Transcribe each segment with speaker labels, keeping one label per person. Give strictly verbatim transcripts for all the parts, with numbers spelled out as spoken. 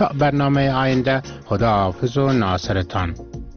Speaker 1: تا برنامه آینده خداحافظ و ناصرتان.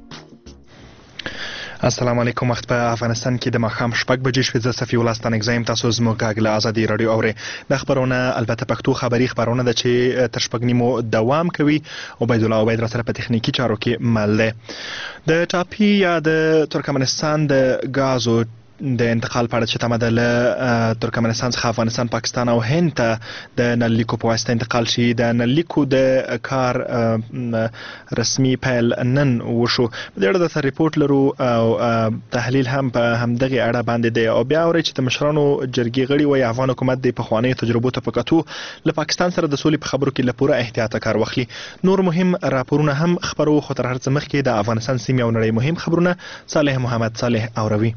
Speaker 2: السلام علیکم. وخت په افغانستان کې د ماښام شپږ بجې شوې. زه صفي الله ستانکزی یم. تاسو زموږ غږ له ازادي راډیو اورئ. دا خبرونه البته پښتو خبري خبرونه ده چې تر شپږ نیمو دوام کوي. عبیدالله عبید را سره په تخنیکي چارو کې مل دی. د ټاپي یا د ترکمنستان د غازو د انتقال په اړه چې تمه ده له ترکمنستان څخه افغانستان، پاکستان او هند ته د نل لیکو په واسطه انتقال شي. د نل لیکو د کار رسمي پیل نن وشو. د دې اړه د ریپورت لرو او تحلیل هم په همدغه اړه باندې دی. او بیا اوري چې د مشرانو جرګې غړي وایي افغان حکومت د پخواني تجربو ته په کتو له پاکستان سره د سولې په خبرو کې له پوره احتیاط کار واخلي. نور مهم راپورونه هم خبرو خو تر هر څه مخکې د افغانستان سیمې او نړۍ مهم خبرونه صالح محمد صالح اوروي.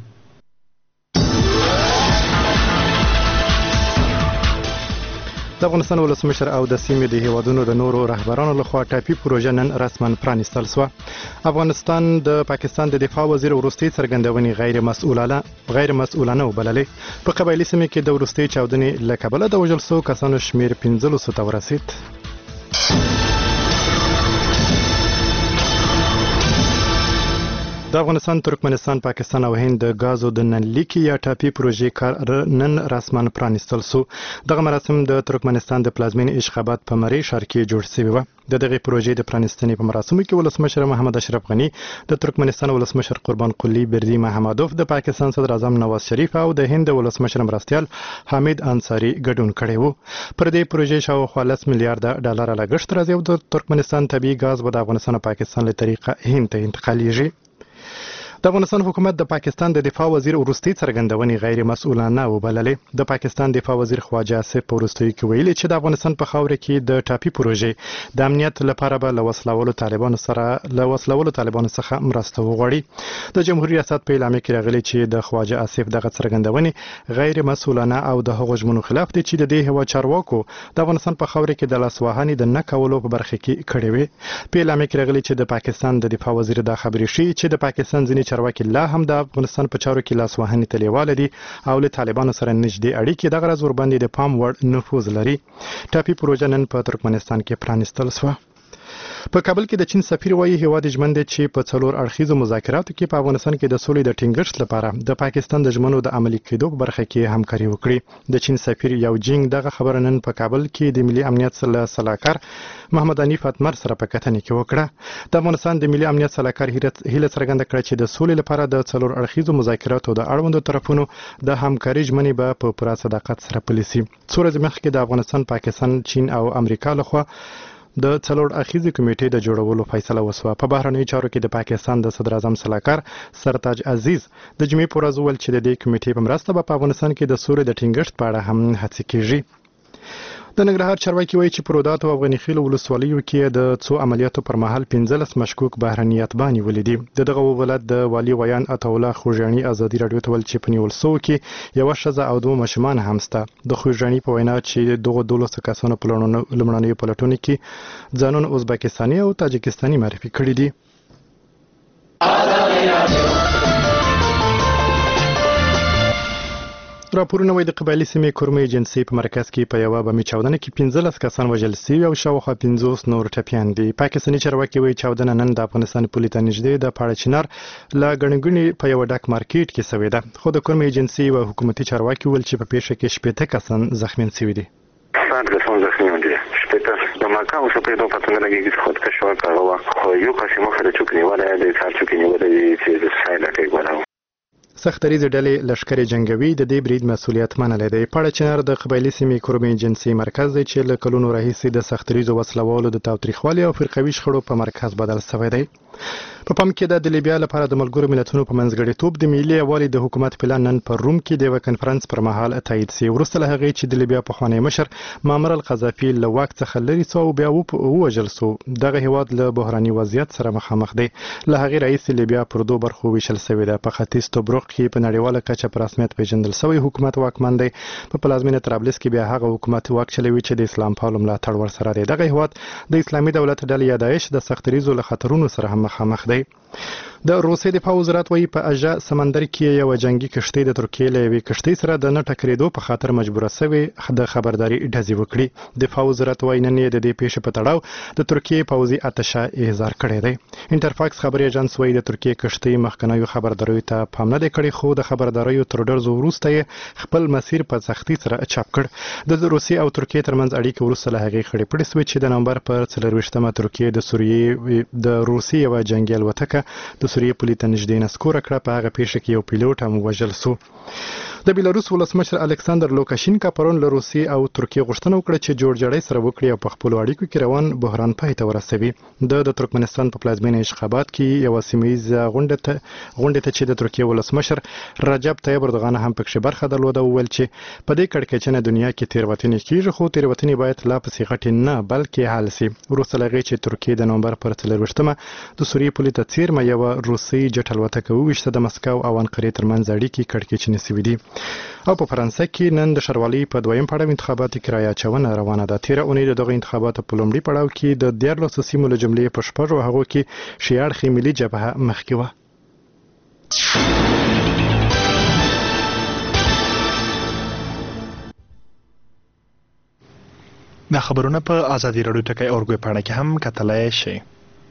Speaker 3: د افغانستان ولسمشر او د سیمې د هیوادونو د نورو رهبرانو لخوا ټاپي پروژه نن رسما پرانیستل شوه. افغانستان د پاکستان د دفاع وزیر وروستۍ څرګندونې غیر مسؤلانه غیر مسؤلانه وبللې. په قبایلي سیمه کې د وروستۍ چاودنې له کبله د وژل شوو کسانو شمیر پنځلسو ته ورسید. د افغانستان، ترکمنستان، پاکستان او هند د غازو د نن لیکي یا ټاپي پروژې کار نن رسما پرانیستل شو. دغه مراسم د ترکمنستان د پلازمینې اشخابات په مری ښار کې جوړ شوی و. د دغه پروژې د پرانیستنې په مراسمو کې ولسمشر محمد اشرف غنی، د ترکمنستان ولسمشر قربان قلی بردی محمدوف، د پاکستان صدر اعظم نواز شریف او د هند ولسمشر مرستیال حامد انصاری ګډون کړی وو. پر دې پروژې شاوخوا لس میلیارډ ډالر لګښت راځي او د ترکمنستان طبیعي غاز به د افغانستان او پاکستان له طریقه هند ته انتقالیږي. د افغانستان حکومت د پاکستان د دفاع وزیر وروستۍ څرګندونې غیر مسؤلانه وبللې. د پاکستان دفاع وزیر خواجه آصف په وروستیو کې ویلي چې د افغانستان په خاوره کې د ټاپي پروژې د امنیت لپاره به له وسلوالو طالبانو سره له وسلوالو طالبانو څخه مرسته وغواړي. د جمهوریت ریاست په اعلامیه کې راغلي چې د خواجه آصف دغه څرګندونې غیر مسؤلانه او د هغو ژمنو خلاف دي چې د دې هیواد چارواکو د افغانستان په خاوره کې د لاسوهنې د نه کولو په برخه کې کړې وې. په اعلامیه کې راغلي چې د پاکستان د دفاع وزیر دا خبرې شي چې د پاکستان ځینې چارواکي لا هم د افغانستان په چارو کې لاسوهنې ته لیواله دي او له طالبانو سره نږدې اړیکې دغه راز ورباندې د پام وړ نفوذ لري. ټاپي پروژه نن په ترکمنستان کې پرانیستل شوه. په کابل کې د چین سفیر وایي هیواد ژمن دی چې په څلور اړخیزو مذاکراتو کې په افغانستان کې د سولې د ټینګښت لپاره د پاکستان د ژمنو د عملي کېدو په برخه کې همکاري وکړي. د چین سفیر یو جینګ دغه خبره نن په کابل کې د ملي امنیت سلاکار محمد حنیف اتمر سره په کتنې کې وکړه. د افغانستان د ملي امنیت سلاکار هیله څرګنده کړه چې د سولې لپاره د څلور اړخیزو مذاکراتو د اړوندو طرفونو د همکاري ژمنې به په پوره صداقت سره پلي شي. څو ورځې مخکې د افغانستان، پاکستان، چین او امریکا لخوا د څلور اخیزي کمیټې د جوړولو فیصله وسوه. په بهرنیو چارو کې د پاکستان د صدر اعظم سلاکار سرتاج عزیز د جمعې په ورځ وویل چې د دې کمیټې په مرسته به په افغانستان کې د سولې د ټینګښت په اړه هم هڅې کیږي. د ننګرهار چارواکي وایي چې په روداتو او افغاني خیلو ولسوالیو کې د څو عملیاتو پر مهال پنځلس مشکوک بهرني اتباع نیولي دي. د دغه ولایت د والي ویان عطاالله خوږیاڼي ازادي راډیو ته ویل چې په نیول شوو کې یوه ښځه او دوه ماشومان هم شته. د خوږیاڼي په وینا چې دغو دولسو کسانو په لومړنیو پلټونو کې ځانونه ازبکستاني او تاجکستاني معرفي کړي دي. راپورونه وایي د قبایلي سیمې کورمه ایجنسۍ په مرکز کې په یوه بمي چاودنه کې پنځلس کسان وژل شوي او شاوخوا پنځوس نور ټپیان دي. پاکستاني چارواکي وایي چاودنه نن د افغانستان پولې ته نږدې د پاړه چنار له ګڼې ګوڼې په یوه ډک مارکیټ کې شوې ده. خو د کورمه ایجنسۍ او حکومتي چارواکي ویل چې په پیښه کې شپېته کسان زخمیان شوي دي.
Speaker 4: صد کسان زخمیان دي. شپېته د مکه اوسه پیدا پاتنګ لګیږي چې خودکش وکړه. خو یو قسم مخه چوک نیولای دی چې چوک نیولای چې د سایډ کې ګورم.
Speaker 3: سختریزې ډلې لشکرې جنگوي د دې برید مسؤلیت منلی دی. پاړه چنار د قبایلي سیمې کورمه ایجنسۍ مرکز دی چې له کلونو راهیسې د سختریزو وسلوالو د تاوتریخوالي او فرقوي شخړو په مرکز بدل شوی دی. په پام کې د لیبیا لپاره د ملګرو ملتونو په منځګړیتوب د ملي یووالي د حکومت پلان نن په روم کې د یوه کنفرانس پر مهال تایید شي. وروسته له هغې چې د لیبیا پخوانی مشر معمر القذافي له واک څخه لرې شو او بیا ووژل شو. دغه هیواد له بحراني وضعیت سره مخامخ دی. له هغې راهیسې لیبیا پر دوو برخو ویشل شوې ده. په ختیځ توبروک کې په نړیواله کچه په رسمیت پیژندل شوی حکومت واکمن دی. په پلازمینه طرابلس کې بیا هغه حکومت واک چلوي چې د اسلام پالو ملاتړ ورسره دی. دغه هیواد د اسلامي دولت ډلې یا داعش د سختریزو له خطرونو سره هم مخامخ دی. د روسیې دفاع وزارت وایي په اژا سمندر کې یو جنگي کشتۍ د ترکیې له یوې کشتۍ سره د نه ټکرېدو په خاطر مجبوره سوې د خبرداري ډزې وکړي. دفاع وزارت وایي نن یې د دې پیښې په تړاو د ترکیې پوځي اتشه احضار کړی دی. انټرفاکس خبري ایجنس وایي د ترکیې کشتۍ مخکنیو خبرداریو ته پام نه دی کړی، خو د خبرداریو تر ډرزو وروسته یې خپل مسیر په سختۍ سره چاپ کړ. د روسیې او ترکیې ترمنځ اړیکې وروسته له هغې خړې پړې سوې چې د نومبر پر څلرویشتمه ترکیې د سوریې د روسیې یوه جنګي الوتکه د سوریې پولې ته نږدې نسکوره کړه. په هغه پیښه کې یو پیلوټ هم وژل سو. د بیلاروس ولسمشر الکساندر لوکاشینکا پرون له روسیې او ترکیې غوښتنه وکړه چې جوړجاړی سره وکړي او په خپلو اړیکو کې روان بحران پای ته ورسوي. د د ترکمنستان په پلازمینه اشخابات کې یوه سیمه ییزه غونډه ته غونډې ته چې د ترکیې ولسمشر رجب طیب اردوغان هم پکښې برخه درلوده وویل چې په دې کړکېچنه دنیا کې تېروتنې کېږي، خو تېروتنې باید لا پسې غټې نه بلکې حل سي. وروسته له هغې چې ترکیې د نومبر پر څلرویشتمه د سوریې پولې ته څیرمه یوه روسۍ جټ الوتکه وویشته، د مسکو او انقرې ترمنځ اړیکې کړکېچنې سوي دي. او په فرانسه کې نن د ښاروالۍ په دویم پړاو انتخاباتي کرایه اچونه روانه ده. تېره اونۍ د دغه انتخاباتو په لومړي پړاو کې د دیارلسو سیمو له جملې په شپږو هغو کې شیعه اړخي ملي جبهه مخکې وه.
Speaker 2: دا خبرونه په ازادي راډیو ټکی اورګوي پاڼه کې هم کتلای شئ.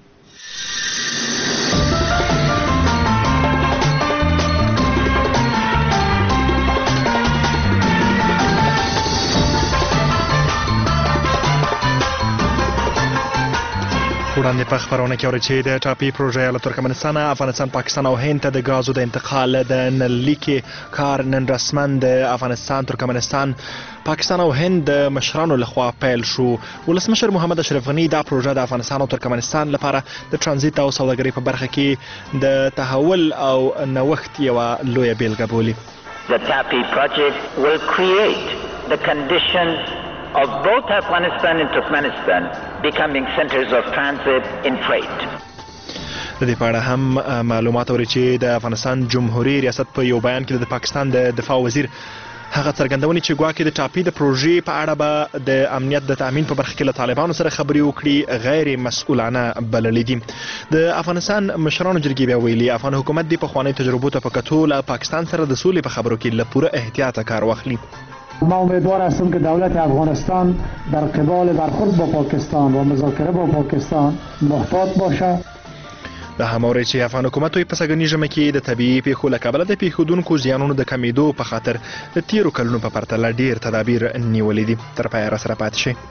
Speaker 2: وړاندې په خبرونه کې اورئ چې د ټاپي پروژې له ترکمنستان، افغانستان، پاکستان او هند ته د ګازو د انتقال د نللیکي کار نن رسما د افغانستان، ترکمنستان، پاکستان او هند د مشرانو لخوا پیل شو. ولسمشر محمد اشرف غني دا پروژه د افغانستان او ترکمنستان لپاره د ترانزیت او سوداګرۍ په برخه کې د تحول او نوښت یوه لویه بیلګه بولي.
Speaker 5: The TAPI project will create the conditions of both Afghanistan and Turkmenistan becoming centers of transit in freight.
Speaker 2: د دې په اړه هم معلومات اوري چې د افغانستان جمهوریت ریاست په یو بیان کې د پاکستان د دفاع وزیر هغه څرګندونې چې ګواکې د ټاپي د پروژې په اړه به د امنیت د تامین په برخه کې له طالبانو سره خبرې وکړي غیر مسؤلانه بللې دي. د افغانستان مشرانو جرګې بیا ویلي افغان حکومت د پخوانیو تجربو ته په کتو له پاکستان سره د سولې په خبرو کې له پوره احتیاطه کار واخلي.
Speaker 6: ما امیدوار هستم که دولت افغانستان در قبال برخورد با پاکستان و مذاکره با پاکستان محتاط باشد.
Speaker 2: د هماوري چې افغان حکومت په سږني ژمه کې د طبيعي پیښو له کبله د پیښودونکو زیانونو د کمیدو په خاطر د تیرو کلونو په پرتله ډیر تدابیر نیولې دي. تر پایه را سره پاتې شئ.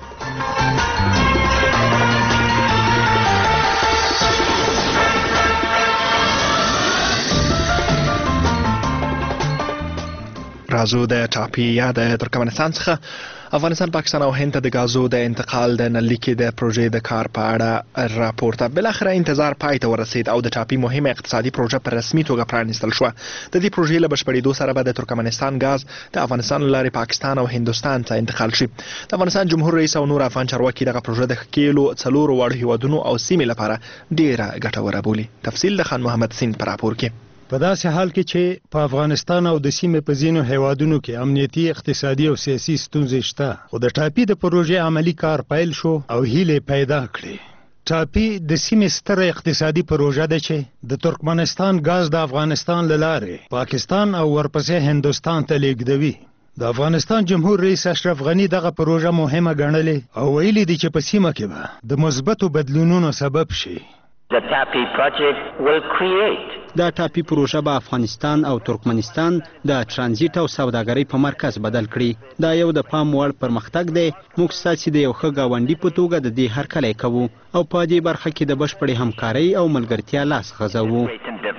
Speaker 2: رازو د ټاپي یا د ترکمنستان څخه افغانستان، پاکستان او هند ته د غازو د انتقال د نللیکي د پروژې د کار په اړه راپور ته بالاخره انتظار پای ته ورسید او د ټاپي مهمه اقتصادي پروژه په رسمي توګه پرانیستل شوه. د دې پروژې له بشپړېدو سره به د ترکمنستان غاز د افغانستان له لارې پاکستان او هندوستان ته انتقال شي. د افغانستان جمهور رئیس او نور افغان چارواکي دغه پروژه د ښکېلو څلورو واړو هیوادونو او سیمې لپاره ډیره ګټوره بولي. تفصیل د خان محمد سین په راپور کې.
Speaker 7: په داسې حال کې چې په افغانستان او د سیمې په ځینو هیوادونو کې امنیتي، اقتصادي او سیاسي ستونزې شته، خو د ټاپي د پروژې عملی کار پیل شو او هیلې پیدا کړې. ټاپي د سیمې ستره اقتصادي پروژه ده چې د ترکمنستان غاز د افغانستان له لارې پاکستان او ورپسې هندوستان ته لیږدوي. د افغانستان جمهور رئیس اشرف غني دغه پروژه مهمه ګڼلې او ویلي دي چې په سیمه کې به د مثبتو بدلونونو سبب شي.
Speaker 5: The TAPI project will create
Speaker 8: دا ټاپي پروژه به افغانستان او ترکمنستان د ترانزیت او سوداګرۍ په مرکز بدل کړي. دا یو د پام وړ پرمختګ دی. موږ ستاسې د یو ښه ګاونډي په توګه د دې هرکلی کوو او په دې برخه کې د بشپړې همکارۍ او ملګرتیا لاس غځوو.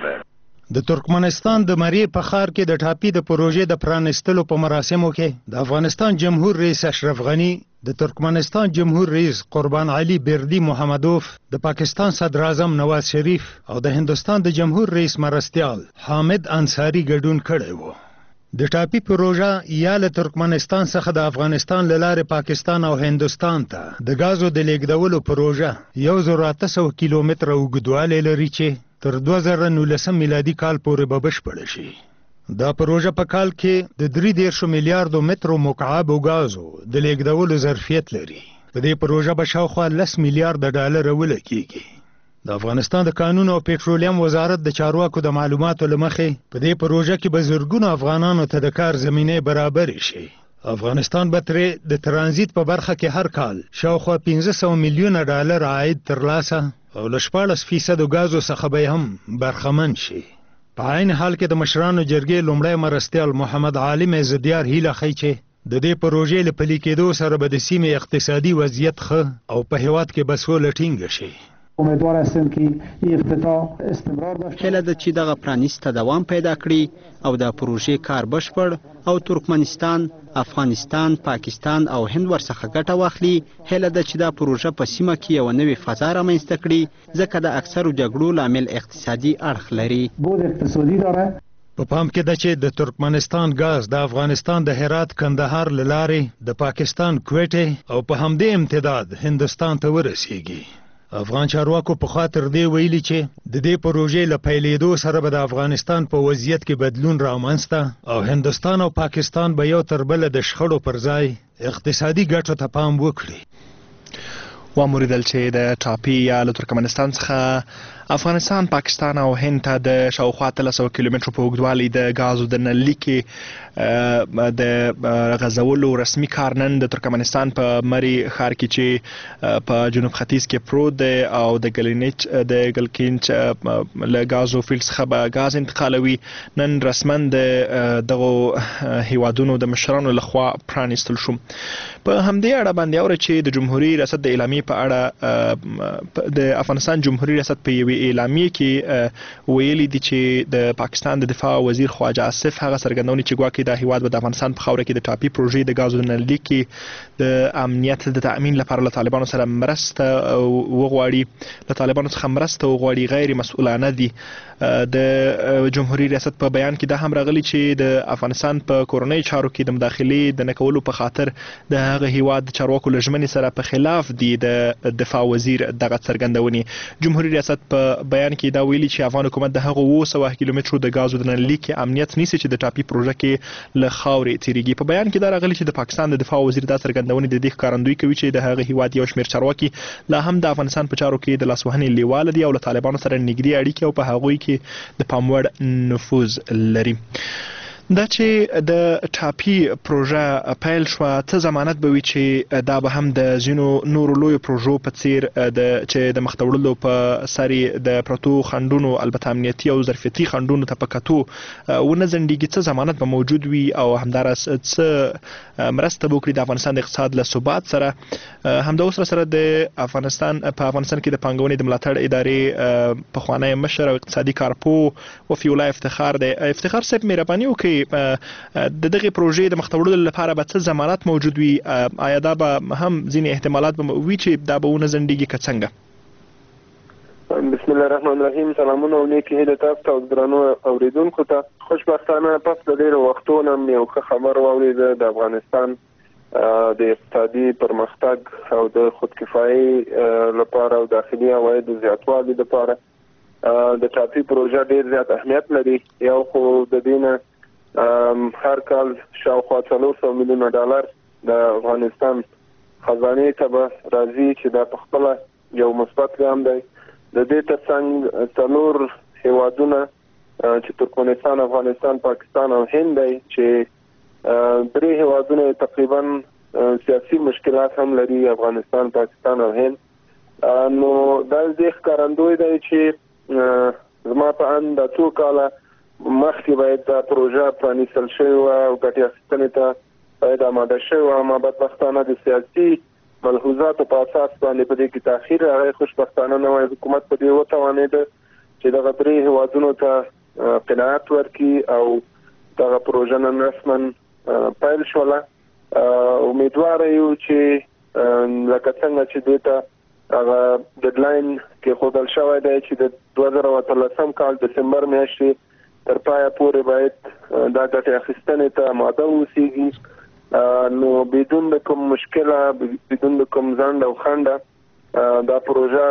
Speaker 7: د ترکمنستان د مرې په ښار کې د ټاپي د پروژې د پرانیستلو په مراسمو کې د افغانستان جمهور رئیس اشرف غني، د ترکمنستان جمهور رئیس قربان علي بردي محمدوف، د پاکستان صدر اعظم نواز شریف او د هندوستان د جمهور رئیس مرستیال حامد انصاري ګډون کړی وو. د ټاپي پروژه یا له ترکمنستان څخه د افغانستان له لارې پاکستان او هندوستان ته د غازو د لیږدولو پروژه یو زر اته سوه کیلومتره اوږدوالی لري چې تر دوه زره نولسم میلادي کال پورې به بشپړه شي. دا پروژه په کال کې د درې دېرشو میلیاردو مترو مکعبو غازو د لیږدولو ظرفیت لري. په دې پروژه به شاوخوا لس میلیارده ډالره ولګیږي. د افغانستان د قانون او پېټرولیم وزارت د چارواکو د معلوماتو له مخې په دې پروژه کې به زرګونو افغانانو ته د کار زمینې برابرې شي. افغانستان به ترې د ترانزیت په برخه کې هر کال شاوخوا پنځه سوه میلیونه ډالر عاید ترلاسه او له شپاړس فیصدو ګازو څخه به هم برخمن شي. په عین حال کې د مشرانو جرګې لومړی مرستیال محمد عالم عزدیار هیله ښیي چې د دې پروژې له پلي کېدو سره به د سیمې اقتصادي وضعیت ښه او په هېواد کې به سوله ټینګه شي.
Speaker 6: امیدوار هستیم که این افتتاح استمرار داشته
Speaker 8: هیله ده چې دغه پرانیست ته دوام پیدا کړي او د پروژې کار بشپړ او ترکمنستان، افغانستان، پاکستان او هند ورڅخه ګټه واخلي. هیله ده چې دا پروژه په سیمه کې یو نوې فضا رامنځته کړي ځکه د اکثرو جګړو لامل اقتصادي اړخ لري.
Speaker 6: بود اقتصادی داره.
Speaker 7: په پام کې ده چې د ترکمنستان ګاز د افغانستان د هرات کندهار له لارې د پاکستان کویټې او په همدې امتداد هندوستان ته ورسیږي. افغان چارواکو په خاطر دی ویلي چې د دې پروژې له پیلېدو سره به د افغانستان په وضعیت کې بدلون رامنځته او هندوستان او پاکستان به یو تر بله د شخړو پر ځای اقتصادي ګټو ته پام وکړي.
Speaker 2: واموریدل چې د ټاپي یا له ترکمنستان څخه افغانستان، پاکستان او هند ته د شاوخوا اتلس سوه کیلومترو په اوږدوالي د ګازو د نللیکې د غځولو رسمي کار نن د ترکمنستان په مری ښار کې چې په جنوب ختیځ کې پروت دی او د ګلینچ د ګلکینچ له ګازو فیلډ څخه به ګاز انتقالوي نن رسما د دغو هیوادونو د مشرانو لخوا پرانیستل شو. په همدې اړه باندې اوره چې د جمهوریت ریاست د اعلامیې په اړه د افغانستان جمهوریت ریاست په یوې اعلامیې کې ویلي دي چې د پاکستان د دفاع وزیر خواجه آصف هغه څرګندونې چې ګواکې دا هیواد به د افغانستان په خاوره کې د ټاپي پروژې د ګازو د نللیکې د امنیت د تأمین لپاره له طالبانو سره مرسته وغواړي له طالبانو څخه مرسته وغواړي غیر مسؤلانه دي. د جمهوریت ریاست په بیان کې دا هم راغلی چې د افغانستان په کورنۍ چارو کې د مداخلې د نه کولو په خاطر د هغه هیواد د چارواکو له ژمنې سره په خلاف دي د دفاع وزیر دغه څرګندونې. جمهوریت ریاست په بیان کې دا ویلي چې افغان حکومت د هغو اوه سوه کیلومترو د ګازو د نللیکې امنیت نیسي چې د ټاپي پروژه کې له خاورې تیریږي. په بیان کې دا راغلی چې د پاکستان د دفاع وزیر دا څرګندونې د دې ښکارندویي کوي چې د هغه هیواد یو شمېر چارواکي لا هم د افغانستان په چارو کې د لاسوهنې لیواله دي او له طالبانو سره نږدې اړیکې او په هغوی کې د پام وړ نفوذ لري. دا چې د ټاپي پروژه پیل شوه څه ضمانت به وي چې دا به هم د ځینو نورو لویو پروژو په څیر د چې د مخته وړلو په سر د پرتو خنډونو البته امنیتي او ظرفیتي خنډونو ته په کتو ونه ځنډېږي. څه ضمانت به موجود وي او همداراز څه مرسته به وکړي د افغانستان د اقتصاد له ثبات سره. همداوس سره د افغانستان په افغانستان کې د پانګونې د ملاتړ ادارې پخوانی مشر او اقتصادي کارپوه وفي الله افتخار دی. افتخار صاحب مهرباني وکړئ د دغه پروژې د مخته وړلو لپاره به څه ضمانت موجود وي؟ آیا دا به هم ځینې احتمالات به وي چې دا به ونه ځنډېږي که څنګه؟
Speaker 9: بسم الله الرحمن الرحیم. سلامونه او نیکې هیلې تاسو ته او درنو اوریدونکو ته. خوشبختانه پس د ډېرو وختونو مې یو ښه خبر واورېده د افغانستان د اقتصادي پرمختګ او د خودکفایي لپاره او داخلي عوایدو زیاتوالي لپاره د ټاپي پروژه ډېر زیات اهمیت لري. یو خو د دې نه هر کال شاوخوا څلور سوه میلیونه ډالر د افغانستان خزانې ته به راځي چې دا په خپله یو مثبت ګام دی. د دې ترڅنګ څلور هیوادونه چې ترکمنستان، افغانستان، پاکستان او هند دی چې درې هیوادونه تقریبا سیاسي مشکلات هم لري، افغانستان، پاکستان او هند. نو دا دې ښکارندوی دی چې زما په اند دا څو کاله مخکې باید دا پروژه پرانیستل شوې وه او ګټې اخیستنې ته باید آماده شوې وه. اما بدبختانه د سیاسي ملحوظاتو په اساس باندې په دې کې تاخیر راغی. خوشبختانه نوی حکومت په دې وتوانېده چې دغه درې هیوادونو ته قناعت ورکړي او دغه پروژه نن رسما پیل شوله. امیدواره یو چې لکه څنګه چې دې ته هغه ډیډلاین کېښودل شوی دی چې د دوه زره اتلسم کال دسمبر میاشتې تر پایه پورې باید دا ګټې اخیستنې ته آماده واوسېږي. نو بدون د کوم مشکله، بدون د کوم ځنډ او خنډه دا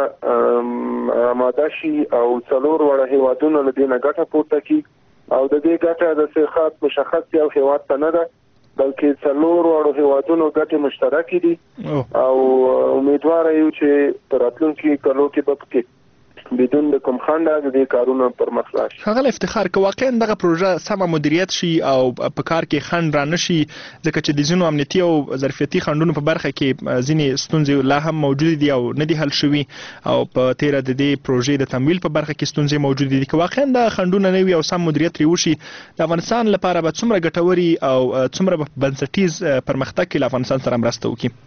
Speaker 9: پروژه آماده شي او څلور واړه هیوادونه له دې نه ګټه پورته کړي. او د دې ګټه د صحت مشخص یو هیواد ته نه ده بلکې څلور واړو هیوادونو ګټې مشترکې دي او امیدواره یو چې په راتلونکي کلو کې به پکې بدون د کوم خنډ د دې کارونه پر مخ لاړ شي.
Speaker 2: هغه افتخار که واقعا دغه پروژه سمه مدیریت شي او په کار کې خنډ را نشي، ځکه چې د ځینو امنیتي او ظرفیتي خنډونو په برخه کې ځینې ستونزې لا هم موجود دي او نه دي حل شوي او په تیره د دې پروژې د تمویل په برخه کې ستونزې موجود دي، که واقعا د خنډونه نه وي او سم مدیریت لري وشي، د افغانستان لپاره به څومره ګټوري او څومره بنسټیز پرمختګ کې له افغانستان سره مرسته وکړي؟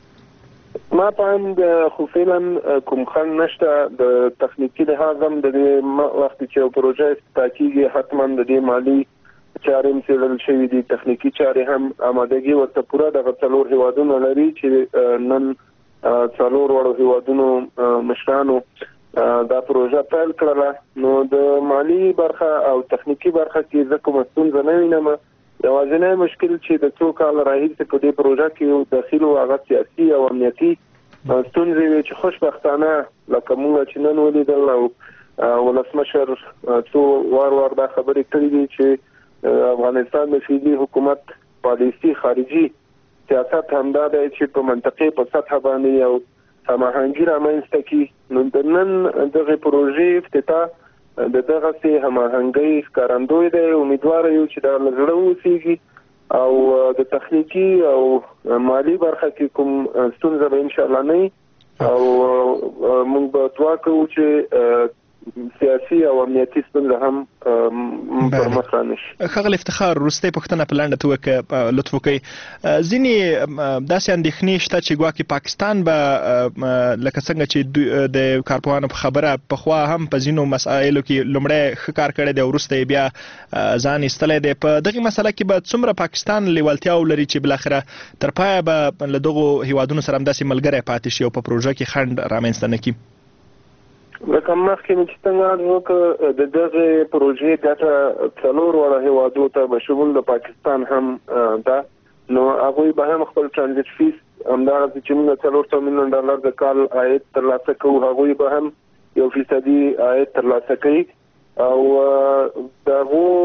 Speaker 9: ما پاند خو فعلا کوم خنډ نشته. د تخنیکی لحاظ هم د دې وخت چې پروژه استاکیږي حتما د دې مالی چارې هم څیړل شوي دي، تخنیکی چارې هم آمادګي ورته پوره دغه څلور هیوادونه لري چې نن څلور وړو هیوادونو مشرانو دا پروژه پیل کړله. نو د مالی برخه او تخنیکی برخه کې زه کوم ستونزه نه وینم. یوازینی مشکل چې د څو کال راهیسې په دې پروژه کې یو داخلي او هغه سیاسي او امنیتي ستونزې وي چې خوشبختانه لکه موږ چې نن ولیدل او ولسمشر څو وار وار دا خبرې کړې دي چې افغانستان د فعلي حکومت پالیسي خارجي سیاست همدا دی چې په منطقې په سطح باندې او هماهنګي رامنځته کړي. نو د نن دغه پروژې افتتاح د دغه سي هماهنګي ښکارندوی دی. امیدوار یو چې دا لږه وسیږي او د تخنیکی او مالی برخه کې کوم ستونزه به ان شاء الله نه او موږ به دعا کوو چې سیاسي او امنیتي ستونزه هم پر مخ را نشي.
Speaker 2: ښاغلی افتخار، وروستۍ پوښتنه په لنډه توګه لطف وکړئ. ځینې داسې اندېښنې شته چې ګواکې پاکستان به لکه څنګه چې د کارپوهانو په خبره پخوا هم په ځینو مسایلو کې لومړی ښه کار کړی دی او وروسته یې بیا ځان ایستلی دی، په دغې مسله کې به څومره پاکستان لیوالتیا ولري چې بالاخره تر پایه به له دغو هیوادونو سره همداسې ملګری پاتې شي او په پروژه کې خنډ رامنځته نه کړي؟
Speaker 9: لکه مخکې مې چې څنګه عرض وکړه د دغې پروژې ګټه څلور واړه هیوادو ته به شمول د پاکستان هم ده. نو هغوی به هم خپل ټرانزیټ فیس همدغسې چې موږ څلور سوه میلیون ډالر د کال عاید ترلاسه کوو، هغوی به هم یو فیصدي عاید ترلاسه کوي او د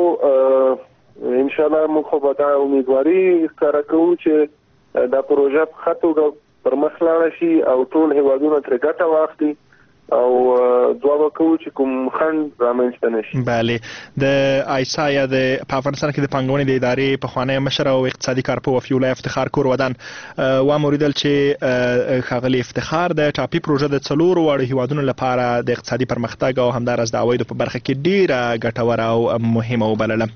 Speaker 9: هغو انشاءالله موږ خو به دا امیدواري ښکاره کوو چې دا پروژه په ښه توګه پر مخ لاړه شي او ټول هیوادونه ترې ګټه واخلي او دعا وکړو چې کوم خنډ رامنځته نشي.
Speaker 2: بله، د آیسا یا د په افغانستان کې د پانګونې د ادارې پخوانی مشر او اقتصادي کارپوه وفیالله افتخار کور ودان واوریدل چې ښاغلي افتخار د ټاپي پروژه د څلورو واړو هیوادونو لپاره د اقتصادي پرمختګ او همداراز د عوایدو په برخه کې ډیره ګټوره او مهمه وبلله.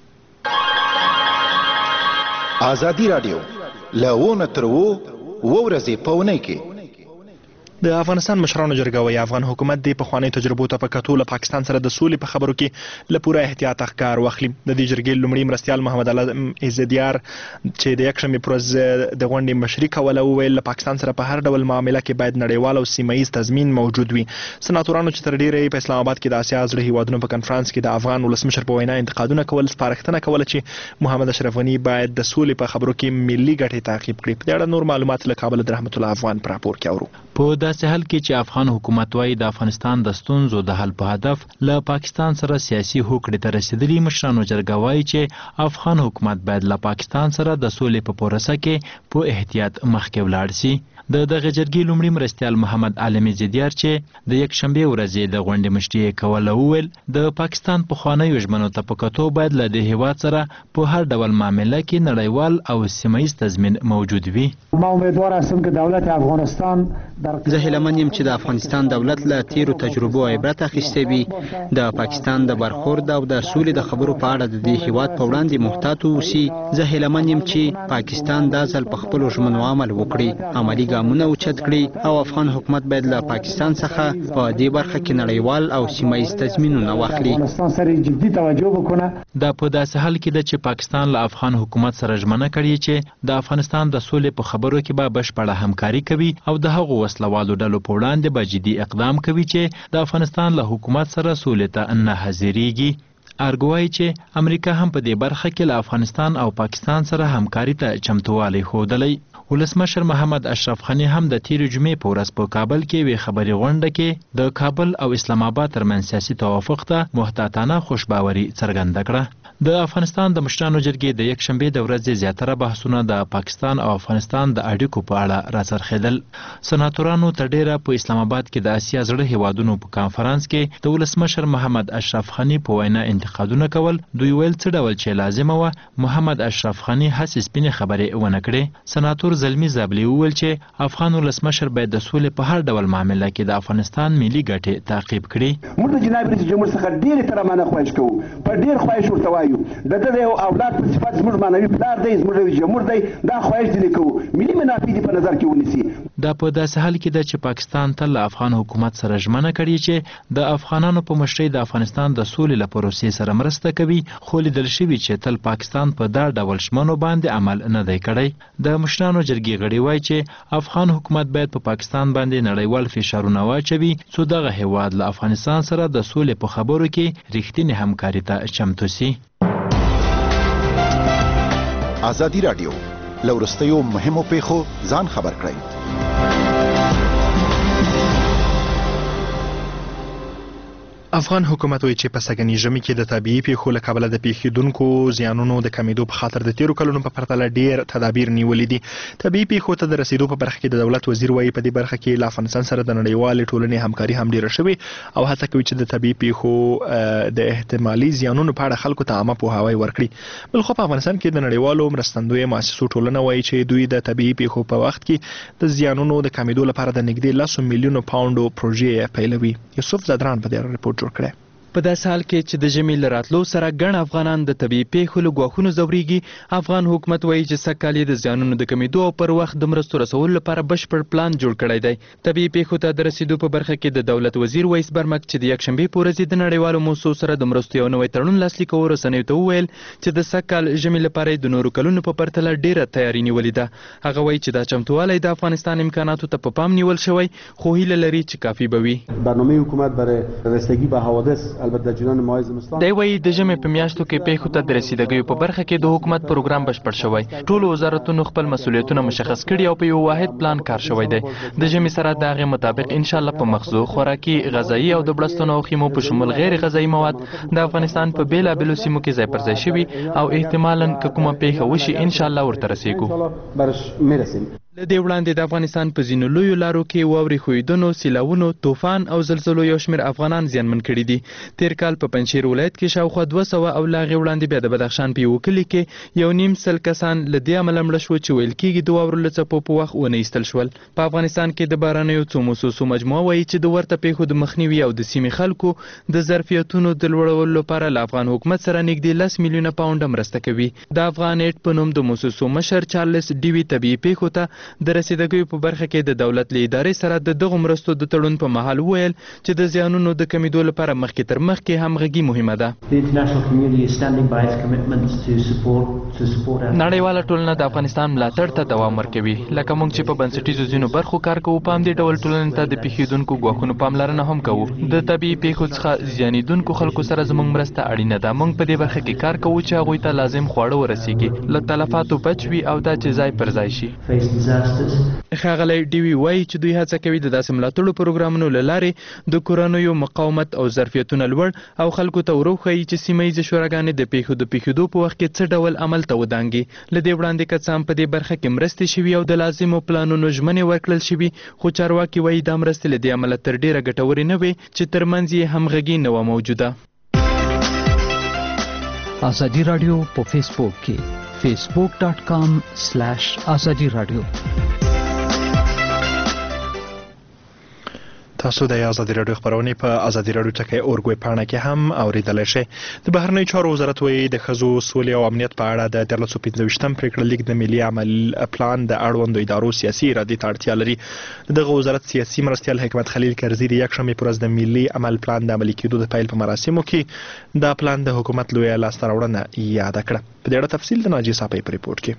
Speaker 10: ازادي راډیو له ونه تر اووه ورځې په اونۍ کې
Speaker 2: د افغانستان مشرانو جرګه وایي افغان حکومت د پخوانیو تجربو ته په کتو له پاکستان سره د سولې په خبرو کې له پوره احتیاط کار واخلي. د دې جرګې لومړي مرستیال محمد علي عزدیار چې د یکشنبې پر ورځ د غونډې مشري کوله وویل له پاکستان سره په هر ډول معامله کې باید نړیوال او سیمه ییز تضمین موجود وي. سناتورانو چې تر ډیره په اسلام آباد کې د اسیا زړه هیوادونو په کنفرانس کې د افغان ولسمشر په وینا انتقادونه کول، سپارښتنه کوله چې محمد اشرف غني باید د سولې په خبرو کې ملي ګټې تعقیب کړي. په دې اړه نور معلومات له کابل د رحمت الله افغان په راپور کې اورو.
Speaker 11: په داسې حال کې چې افغان حکومت وايي د افغانستان د ستونزو د حل په هدف له پاکستان سره سیاسي هوکړې ته رسیدلي، مشرانو جرګه وايي چې افغان حکومت باید له پاکستان سره د سولې په پروسه کې په احتیاط مخکې ولاړ شي. د دغه جرګې لومړي مرستیال محمد علي عزدیار چې د یکشنبې ورځې د غونډې مشري کوله وویل د پاکستان پخوانیو ژمنو ته په کتو باید له دې هیواد سره په هر ډول معامله کې نړیوال او سیمه ییز تضمین موجود وي.
Speaker 6: ما امیدوار هستم که دولت افغانستان
Speaker 8: زه هیلهمند یم چې د افغانستان دولت له تیرو تجربو عبرت اخیستی وي، د پاکستان د برخورد او د سولې د خبرو په اړه د دې هیواد په وړاندې محتاط واوسي. زه هیلهمند یم چې پاکستان دا ځل په خپلو ژمنو عمل وکړي، عملي ګامونه اوچت کړي او افغان حکومت باید له پاکستان څخه په دې برخه کې نړیوال او سیمه ییز تضمینونه واخلي.
Speaker 11: دا په داسې حال کې ده چې پاکستان له افغان حکومت سره ژمنه کړې چې د افغانستان د سولې په خبرو کې به بشپړه همکاري کوي او د هغو وسلوالو ډلو په وړاندې به جدي اقدام کوي چې د افغانستان له حکومت سره سولې ته نه حاضرېږي. ارګوایي چې امریکا هم په دې برخه کې له افغانستان او پاکستان سره همکاري ته چمتووالی ښودلی. ولسمشر محمد اشرف غني هم د تیرې جمعې په ورځ په کابل کې یوې خبري غونډه کې د کابل او اسلام آباد ترمنځ سیاسي توافق ته محتاطانه خوشباوري څرګنده کړه. د افغانستان د مشرانو جرګې د یک شنبې د ورځې زیاتره بحثونه د پاکستان او افغانستان د اړیکو په اړه راڅرخېدل. سناتورانو تر ډیره په اسلام آباد کې د اسیا زړه هیوادونو په کانفرنس کې د ولسمشر محمد اشرف غني په وینا انتقادونه کول. دوی ویل څه ډول چې لازمه وه محمد اشرف غني هسې سپینې خبرې ونه کړې. سناتور زلمي زابلي وویل چې افغان ولسمشر باید د سولې په هر ډول معامله کې د افغانستان ملي ګټې تعقیب کړي.
Speaker 12: موږ د جناب رئیس جمهور څخه ډېرې تر امانه خواهش کوو، په ډېر خواهش ورته وایو د ده د یو اولاد په صفت زموږ معنوي پلار دی، زموږ رئیس جمهور دی، دا خواهش ځینې کوو ملي منافع دې په نظر کې ونیسي.
Speaker 11: دا په داسې حال کې ده چې پاکستان تل له افغان حکومت سره ژمنه کړې چې د افغانانو په مشرۍ د افغانستان د سولې له پروسې سره مرسته کوي، خو لیدل شوي چې تل پاکستان په دا ډول ژمنو باندې عمل نه دی کړی. د مشرانو جرګې غړي وایي چې افغان حکومت باید په پاکستان باندې نړیوال فشارونه واچوي څو دغه هیواد له افغانستان سره د سولې په خبرو کې رښتینې همکاري ته چمتو سي.
Speaker 10: ازادي راډیو له وروستیو مهمو پیښو ځان خبر کړئ.
Speaker 2: افغان حکومت وایي چې په سږني ژمي کې د طبیعي پیښو له کبله د پیښېدونکو زیانونو د کمیدو په خاطر د تیرو کلونو په پرتله ډیر تدابیر نیولي دي. طبیعي پیښو ته د رسیدو په برخه کې د دولت وزیر وایي په دې برخه کې له افغانستان سره د نړیوالې ټولنې همکاري هم ډیره شوې او هڅه کوي چې د طبیعي پیښو د احتمالي زیانونو په اړه خلکو ته عامه پوهاوی ورکړي. بلخو په افغانستان کې د نړیوالو مرستندویه مؤسسو ټولنه وایي چې دوی د طبیعي پیښو په وخت کې د زیانونو د کمیدو لپاره د نږدې لسو میلیونو پاونډو پروژې پیلوي. یوسف زدران په دې رپورټ جوړ کړی.
Speaker 13: په داسې حال کې چې د ژمي له راتلو سره ګڼ افغانان د طبیعي پیښو له ګواښونو ځورېږي، افغان حکومت وایي چې سږ کال یې د زیانونو د کمیدو او پر وخت د مرستو رسولو لپاره بشپړ پلان جوړ کړی دی. طبیعي پیښو ته د رسیدو په برخه کې د دولت وزیر ویس برمک چې د یکشنبې په ورځ د نړیوالو موسسو سره د مرستو یو نوی تړون لاسلیک کول رسنیو ته وویل چې د سږ کال ژمي لپاره د نورو کلونو په پرتله ډیره تیاری نیولې ده. هغه وایي چې دا چمتووالی د افغانستان امکاناتو ته په پام نیول شوی، خو هیله لري چې کافی به وي.
Speaker 14: برنامه حکومت برای رسیدگی به حوادث البته جنان ما
Speaker 13: دی وایي د ژمي په میاشتو کې پیښو ته د رسیدګیو په برخه کې د حکومت پروګرام بشپړ شوی. ټولو وزارتونو خپل مسؤلیتونه مشخص کړي او په یو واحد پلان کار شوی دی. د ژمي سره د هغې مطابق ان شاء الله په مغزو، خوراکي، غذایي او د بړستنو او خیمو په شمول غیر غذایي مواد د افغانستان په بیلابیلو سیمو کې ځای پر ځای شوي او احتمالاً که کومه پیښه وشي ان شاء الله ورته رسیږو. له دې وړاندې د افغانستان په ځینو لویو لارو کې واورې ښویدنو، سیلاونو، طوفان او زلزلو یو شمېر افغانان زیانمن کړي دي. تیر کال په پنجشیر ولایت کې شاوخوا دوه سوه او له هغې وړاندې بیا د بدخشان په یوه کلي کې یو نیم سل کسان له دې امله مړه شوه چې ویل کېږي د واورو له څپو په وخت ونه ایستل شول. په افغانستان کې د بارانیو څو موسسو مجموعه وایي چې د ورته پیښو د مخنیوي او د سیمې خلکو د ظرفیتونو د لوړولو لپاره له افغان حکومت سره نږدې لس میلیونه پاونډه مرسته کوي. د افغان ایډ په نوم د موسسو مشر چارلس ډیوي طبیعي پیښو ته د رسیدګیو په برخه کې د دولت له ادارې سره د دغو مرستو د تړون په مهال وویل چې د زیانونو د کمیدو لپاره مخکې تر مخکې همغږي مهمه ده. نړیواله ټولنه د افغانستان ملاتړ ته دوام ورکوي. لکه موږ چې په بنسټیزو ځینو برخو کار کوو، په همدې ډول ټولنې ته د پیښېدونکو ګواښونو پاملرنه هم کوو. د طبیعي پیښو څخه زیانېدونکو خلکو سره زموږ مرسته اړینه ده. موږ په دې برخه کې کار کوو چې هغوی ته لازم خواړه ورسیږي، له تلفاتو بچ وي او دا چې ځای پر ځای شي. ښاغلی ډیوي وایي چې دوی هڅه کوي د داسې ملاتړو پروګرامونو له لارې د کورنیو مقاومت او ظرفیتونه لوړ او خلکو ته وروښیي چې سیمه ییزې شوراګانې د پیښو د پیښېدو په وخت کې څه ډول عمل ته ودانګي. له دې وړاندې که څه هم په دې برخه کې مرستې شوي او د لازمو پلانونو ژمنې ورکړل شوي، خو چارواکي وایي دا مرستې له دې امله تر ډیره ګټورې نه وې چې ترمنځ یې همغږي نه وه موجوده.
Speaker 15: ازادي راډیو په فیسبوک کې فیسبوک ډاټ کام سلیش ازادي راډیو.
Speaker 2: تاسو د ازادي راډیو خبرونه په ازادي راډیو ټکی اورګوي پاڼه کې هم اوریدلای شئ. د بهرنی چارو وزارت وایي د ښځو سولې او امنیت په اړه د دیارلس سوه پنځه ویشتم پریکړه لیک د ملي عمل پلان د اړوندو ادارو سیاسي ارادې ته اړتیا لري. دغه وزارت سیاسي مرستیال حکمت خلیل کرزي د یکشنبې په ورځ د ملي عمل پلان د عملي کېدو د پیل په مراسمو کې دا پلان د حکومت لویه لاسته راوړنه یاد کړه. په دې اړه تفصیل د ناجیه صاحب په ریپورت کې.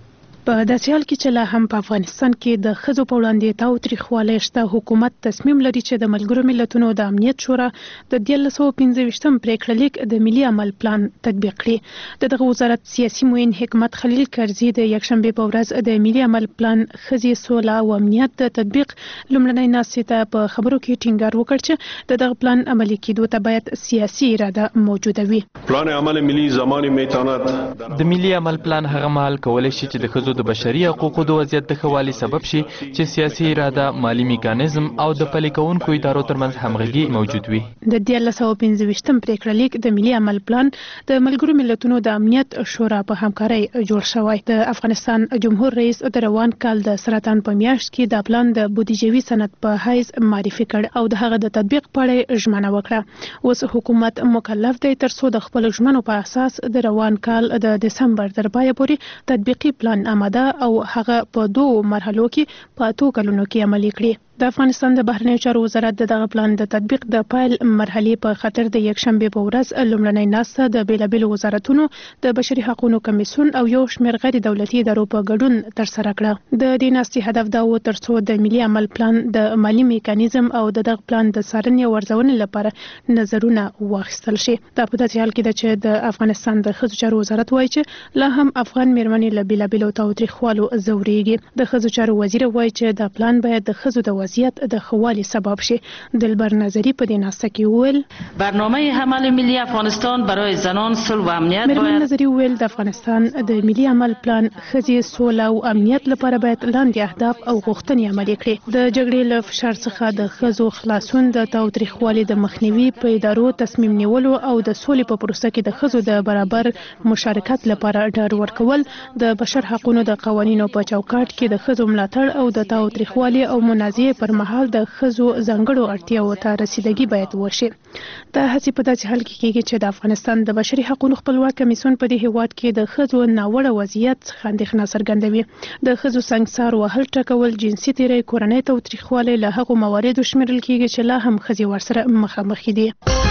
Speaker 16: په داسې حال کې چې لا هم په افغانستان کې د ښځو په وړاندې تاوتریخوالی شته، حکومت تصمیم لري چې د ملګرو ملتونو د امنیت شورا د دیارلس سوه پنځه ویشتم پریکړه لیک د ملي عمل پلان تطبیق کړي. د دغه وزارت سیاسي معین حکمت خلیل کرزي د یکشنبې په ورځ د ملي عمل پلان ښځې، سوله او امنیت د تطبیق لومړنۍ ناستې ته په خبرو کې ټینګار وکړ چې د دغه پلان عملي کېدو ته باید سیاسي اراده موجوده وي.
Speaker 17: پلان عمل ملي زمانی میتواند
Speaker 13: د ملي عمل پلان هغه مهال کولی شي چې د ښځو د بشري حقوقو د وضعیت د ښه والي سبب شي چې سیاسي اراده، مالي میکانیزم او د پلي کوونکو ادارو ترمنځ همغږي موجود وي.
Speaker 16: د دیارلس سوه پنځه ویشتم پریکړه لیک د ملي عمل پلان د ملګرو ملتونو د امنیت شورا په همکارۍ جوړ شوی. د افغانستان جمهور رئیس د روان کال د سرطان په میاشت کې دا پلان د بودیجوي سند په حیث معرفي کړ او د هغه د تطبیق په اړه ژمنه وکړه. اوس حکومت مکلف دی ترڅو د خپل ژمنو په اساس د روان کال د دسمبر تر پایه پورې تطبیقي پلان آماده او هغه په دوو مرحلو کې په اتو کلونو کې عملي کړي. د افغانستان د بهرنیو چارو وزارت د دغه پلان د تطبیق د پیل مرحلې په خاطر د یکشنبې په ورځ لومړنۍ ناسته د بیلابیلو وزارتونو د بشري حقوقو کمیسیون او یو شمېر غیر دولتي ادارو په ګډون ترسره کړه. د دې ناستې هدف دا و ترڅو د ملي عمل پلان د مالي میکانیزم او د دغه پلان د څارنې او ارزونې لپاره نظرونه واخیستل شي. دا په داسې حال کې ده چې د افغانستان د ښځو چارو وزارت وایي چې لا هم افغان میرمنې له بیلابیلو تاوتریخوالو ځورېږي. د ښځو چارو وزیر وایي چې دا پلان باید د ښځو د وضعیت د خوالي سبب شي. دلبر نظری په دې ناسته کې ویل
Speaker 18: برنامه عمل ملی افغانستان برای زنان، صلح و امنیت
Speaker 16: باید نظری ویل د افغانستان د ملي عمل پلان ښځې، سوله او امنیت لپاره باید لاندې اهداف او غوښتنې عملي کړي. د جګړې له فشار څخه د ښځو خلاصون، د تاوتریخوالي د مخنیوي، په ادارو تصمیم نیولو او د سولې په پروسه کې د ښځو د برابر مشارکت لپاره ډاډ ورکول، د بشر حقوقو د قوانینو په چوکاټ کې د ښځو ملاتړ او د تاوتریخوالي او منازعې پر مهال د ښځو ځانګړو اړتیاوو ته رسیدګي باید وشي. دا هڅې په داسې حال کې کېږي چې د افغانستان د بشري حقوقو خپلواک کمیسیون په دې هیواد کې د ښځو ناوړه وضعیت څخه اندېښنه څرګندوي. د ښځو سنګسار وهل، ټکول، جنسي تیری، کورنۍ تاوتریخوالی له هغو مواردو شمیرل کېږي چې لا هم ښځې ورسره مخامخ دي.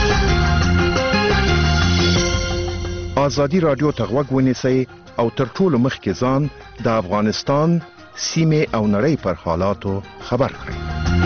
Speaker 10: ازادي راډیو ته غوږ ونیسئ او تر ټولو مخکې ځان د افغانستان سیمې او نړۍ پر حالاتو خبر کړئ.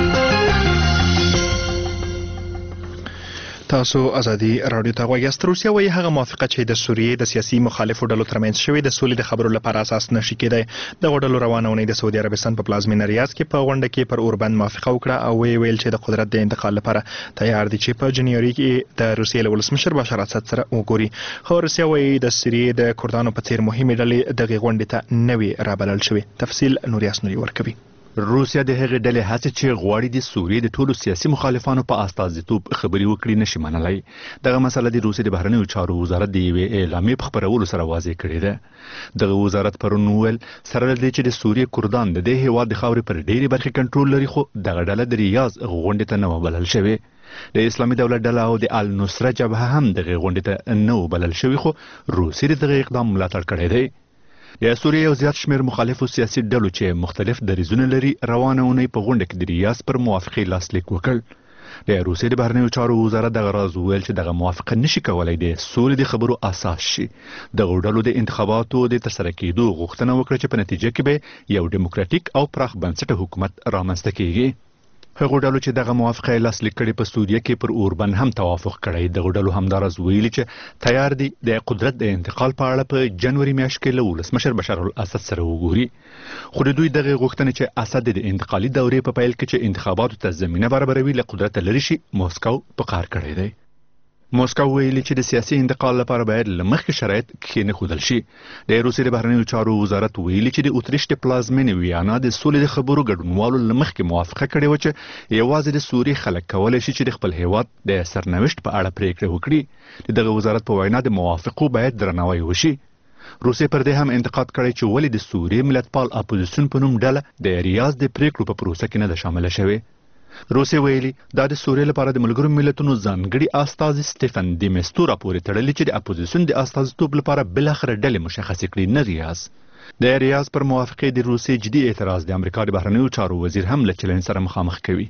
Speaker 2: تاسو ازادي راډیو ته غوږ یاست. روسیه وايي هغه موافقه چې د سوریې د سیاسي مخالفو ډلو ترمنځ شوې د سولې د خبرو لپاره اساس نشي کېدای. د غوډلو روانونه د سعودي عربستان په پلازمینه ریاض کې په غونډه کې پر اوربند موافقه وکړه او وی ویل چې د قدرت د انتقال لپاره تیار دي چې په جنوري کې د روسیې له ولسمشر بشار اسد سره وګوري. خو روسیه وايي د سوریې د کردانو په څیر مهمه ډلې دغه غونډه ته نوي رابلل شوې. تفصیل نوریاس نوري ورکوي.
Speaker 19: روسیا د هغې ډلې هڅې چې غواړي د سوریې د ټولو سیاسي مخالفانو په استازیتوب خبري وکړي نشي منلای. دغه مسله د روسیې د بهرنیو چارو وزارت د یوې اعلامیې په خپرولو سره واضح کړې ده. دغه وزارت پرون وویل سره له دې چې د سوریې کردان د دې هیواد د خاورې پر ډېرې برخې کنټرول لري، خو دغه ډله د ریاض غونډې ته نه وبلل شوې. د اسلامي دولت ډله او د النصره جبهه هم دغه غونډې ته نه وبلل شوې، خو روسیې دغه اقدام ملاتړ کړی دی. د سوریې یو زیات شمېر مخالفو سیاسي ډلو چې مختلف دریځونه لري روانه اونۍ په غونډه کې د ریاض پر موافقې لاسلیک وکړ. د روسیې د بهرنیو چارو وزارت دغه راز وویل چې دغه موافقه نشي کولای د سولې د خبرو اساس شي. دغه ډلو د انتخاباتو د ترسره کېدو غوښتنه وکړه چې په نتیجه کې به یو ډیموکراتیک او پراخ بنسټه حکومت رامنځته کیږي. هغه ډلو چې دغه موافقه لاسلیک کړي په سوریه کې پر اوربند هم توافق کړی. دغه ډلو همدارس ویلي چې تیار دي د قدرت د انتقال په اړه په جنوري میاشت کې له ولسمشر بشار الاسد سره وګوري. خو د دوی دغه غوښتنې چې اسد د انتقالي دورې په پیل کې چې انتخاباتو ته زمینه برابروي له قدرت لري شي موسکو په قهر کړی دی. موسکو ویلي چې د سیاسي انتقال لپاره باید له مخکې شرایط کښېنښودل شي. د روسیې د بهرنیو چارو وزارت ویلي چې د اتریش د پلازمینې ویانا د سولې د خبرو ګډونوالو له مخکې موافقه کړې وه چې یوازې د سوریې خلک کولی شي چې د خپل هیواد د سرنوشت په اړه پریکړه وکړي. د دغه وزارت په وینا د موافقو باید درناوی وشي. روسیې پر دې هم انتقاد کړی چې ولې د سوریې ملتپال اپوزیسیون په نوم ډله د ریاض د پریکړو په پروسه کې نه ده شامله شوې. روسیې ویلي دا د سوریې لپاره د ملګرو ملتونو ځانګړي استازي سټیفن دی میستورا پورې تړلي چې د اپوزیسیون د استازیتوب لپاره بلاخره ډلې مشخصې کړي، نه ریاض. د ریاض پر موافقې د روسیې جدي اعتراض د امریکا د بهرنیو چارو وزیر هم له چلند سره مخامخ کوي.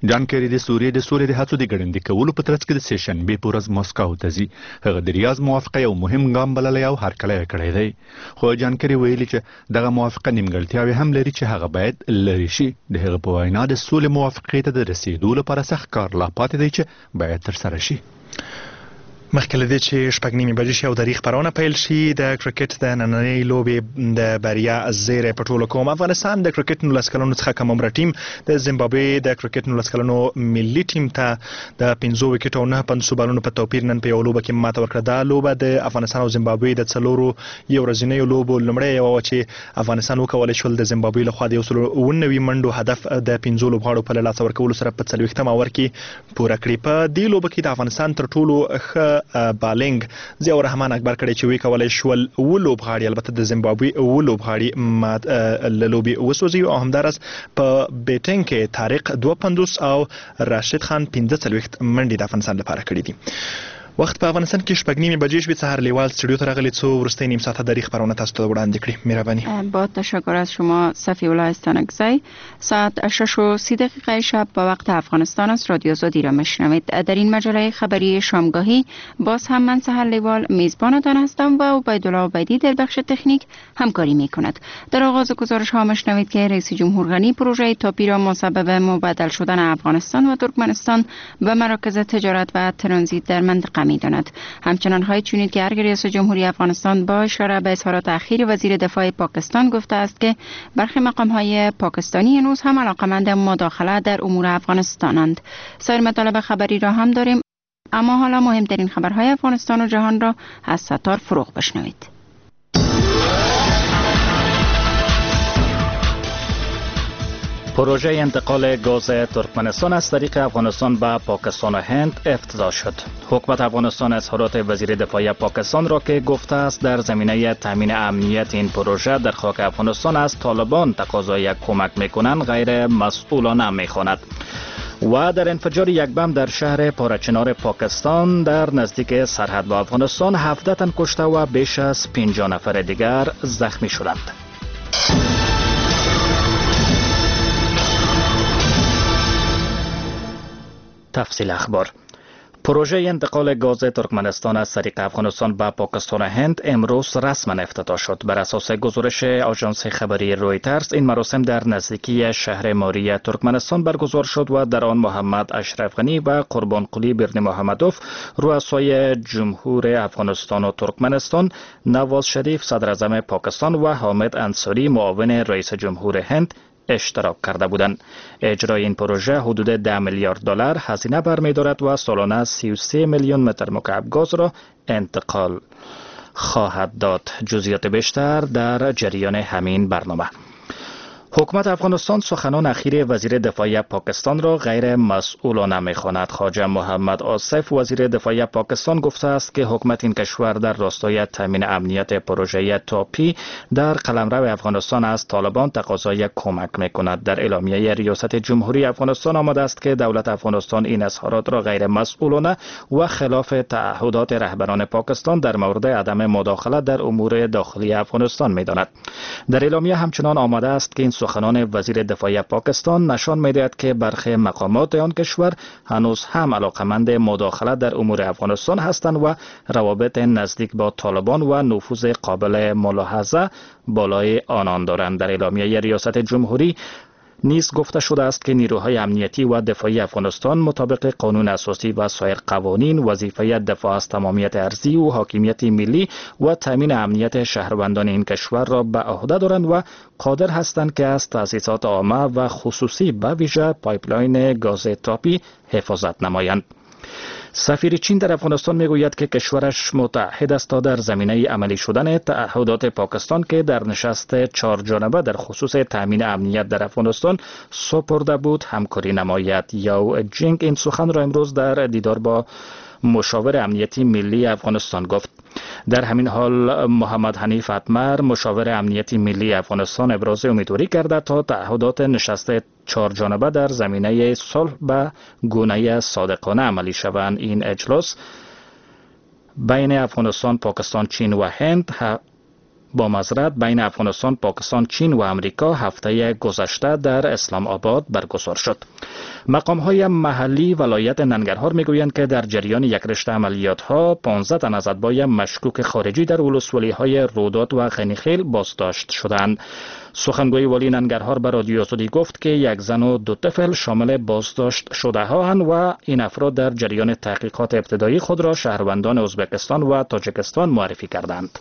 Speaker 19: جان کری د سوریې د سولې د هڅو د ګړندي کولو په ترڅ کې د سیشن به پورز مسکو ته ځي. هغه د ریاض موافقه یو مهم ګام بللی او هرکلی کړی دی. خو جان کری ویلي چې دغه موافقه نیمګړتیاوې هم لري چې هغه باید لرې شي. د هغه په وینا د سولې موافقې ته د رسیدو لپاره سخت کار لا پاتې دی چې باید ترسره شي.
Speaker 2: مخکې له دې چې شپږ نیمې بجې شي او د ریغ خپرونه پیل شي، د کرکټ د نننۍ لوبې د بریا زیری په ټوله کوم. افغانستان د کرکټ نولس کلنو څخه کم عمره ټیم د زیمبابوې د کرکټ نولس کلنو ملي ټیم ته د پنځو وکټو او نه پنځوسو بالونو په توپیر نن په یو لوبه کې ماته ورکړه. دا لوبه د افغانستان او زیمبابوې د څلورو یو ورځنیو لوبو لومړی یوه وه چې افغانستان وکولی شول د زیمبابوې لخوا د یو سل اوه نوي منډو هدف د پنځو لوبغاړو په له لاسه ورکولو سره په څلوېښتم اوور کې پوره کړي. په دې لوبه کې د افغانستان تر ټولو ښه بالینګ ضیاء الرحمن اکبر کړی چې وی کولای شول اوه لوبغاړي البته د زیمبابوې اوه لوبغاړي مات له لوبې وسوځي او همدارس په بیټینګ کې طارق دوه پنځوس او راشد خان پنځه څلوېښت منډې د افغانستان لپاره کړي دي. وخت په افغانستان کې شپږ نیمې بجې شوې. سهار لیوال استودیو ته راغلی څو وروستۍ نیم ساعته د ریغ خپرونه تاسو ته وړاندې کړي. مهرباني.
Speaker 20: با تشکر از شما صفی الله استانکزی. ساعت شش و سی دقیقه شب با وقت افغانستان است. رادیو آزادی را میشنوید. در این مجله خبری شامگاهی باز هم من سهر لیوال میزبانتان هستم و عبیدالله عبیدی در بخش تکنیک همکاری میکند. در آغاز گزارش ها میشنوید که رئیس جمهور غنی پروژه تاپی را مسبب مبادل شدن افغانستان و ترکمنستان به مراکز تجارت و ترانزیت در منطقه می‌داند. همچنان خواهید شنید که ارگ ریاست جمهوری افغانستان با اشاره به اظهارات اخیر وزیر دفاع پاکستان گفته است که برخی مقام‌های پاکستانی هنوز هم علاقمند مداخله در امور افغانستانند. سایر مطالب خبری را هم داریم، اما حالا مهمترین خبرهای افغانستان و جهان را از ستار فروغ بشنوید.
Speaker 21: پروژه انتقال گاز ترکمنستان از طریق افغانستان به پاکستان و هند افتتاح شد. حکومت افغانستان اظهارات وزیر دفاع پاکستان را که گفته است در زمینه تامین امنیت این پروژه در خاک افغانستان از طالبان تقاضای کمک میکنند غیر مسئولانه میخواند. و در انفجار یک بم در شهر پارچنار پاکستان در نزدیک سرحد با افغانستان هفده تن کشته و بیش از پنجاه نفر دیگر زخمی شدند. تفصیل اخبار. پروژه انتقال گاز ترکمنستان از طریق افغانستان به پاکستان و هند امروز رسما افتتاح شد. بر اساس گزارش آژانس خبری رویترز این مراسم در نزدیکی شهر ماری ترکمنستان برگزار شد و در آن محمد اشرف غنی و قربان قلی برن محمدوف رؤسای جمهور افغانستان و ترکمنستان، نواز شریف صدر اعظم پاکستان و حامد انصاری معاون رئیس جمهور هند اشتراک کرده بودند. اجرای این پروژه حدود ده میلیارد دلار هزینه برمی‌دارد و سالانه سی و سه میلیون متر مکعب گاز را انتقال خواهد داد. جزئیات بیشتر در جریان همین برنامه. حکومت افغانستان سخنان اخیر وزیر دفاع پاکستان را غیر مسئولانه می‌خواند. خواجه محمد آصف وزیر دفاع پاکستان گفته است که حکومت این کشور در راستای تامین امنیت پروژه تاپی در قلمرو افغانستان از طالبان تقاضای کمک می‌کند. در اعلامیه ریاست جمهوری افغانستان آمده است که دولت افغانستان این اظهارات را غیر مسئولانه و خلاف تعهدات رهبران پاکستان در مورد عدم مداخله در امور داخلی افغانستان می‌داند. در اعلامیه همچنان آمده است که این سخنان وزیر دفاع پاکستان نشان می‌دهد که برخی مقامات آن کشور هنوز هم علاقمند مداخله در امور افغانستان هستند و روابط نزدیک با طالبان و نفوذ قابل ملاحظه بالای آنان دارند. در اعلامیه ریاست جمهوری نیز گفته شده است که نیروهای امنیتی و دفاعی افغانستان مطابق قانون اساسی و سایر قوانین وظیفه دفاع از تمامیت ارضی و حاکمیت ملی و تامین امنیت شهروندان این کشور را به عهده دارند و قادر هستند که از تأسیسات عامه و خصوصی به ویژه پایپلاین گاز تاپی حفاظت نمایند. سفیر چین در افغانستان میگوید که کشورش متعهد است تا در زمینه عملی شدن تعهدات پاکستان که در نشست چهار جانبه در خصوص تامین امنیت در افغانستان سپرده بود همکاری نماید. یاو جینگ این سخن را امروز در دیدار با مشاور امنیتی ملی افغانستان گفت. در همین حال محمد حنیف اتمر مشاور امنیتی ملی افغانستان ابراز امیدواری کرده تا تعهدات نشست چهار جانبه در زمینه صلح به گونه صادقانه عملی شوند. این اجلاس بین افغانستان، پاکستان، چین و هند با معذرت بین افغانستان، پاکستان، چین و امریکا هفته گذشته در اسلام آباد برگزار شد. مقام های محلی ولایت ننگرهار میگویند که در جریان یک رشته عملیات ها پانزده تن از اتباع مشکوک خارجی در ولسوالی های رودات و خنیخیل بازداشت شدند. سخنگوی والی ننگرهار به رادیو آزادی گفت که یک زن و دو طفل شامل بازداشت شده ها و این افراد در جریان تحقیقات ابتدایی خود را شهروندان ازبکستان و تاجیکستان معرفی کردند.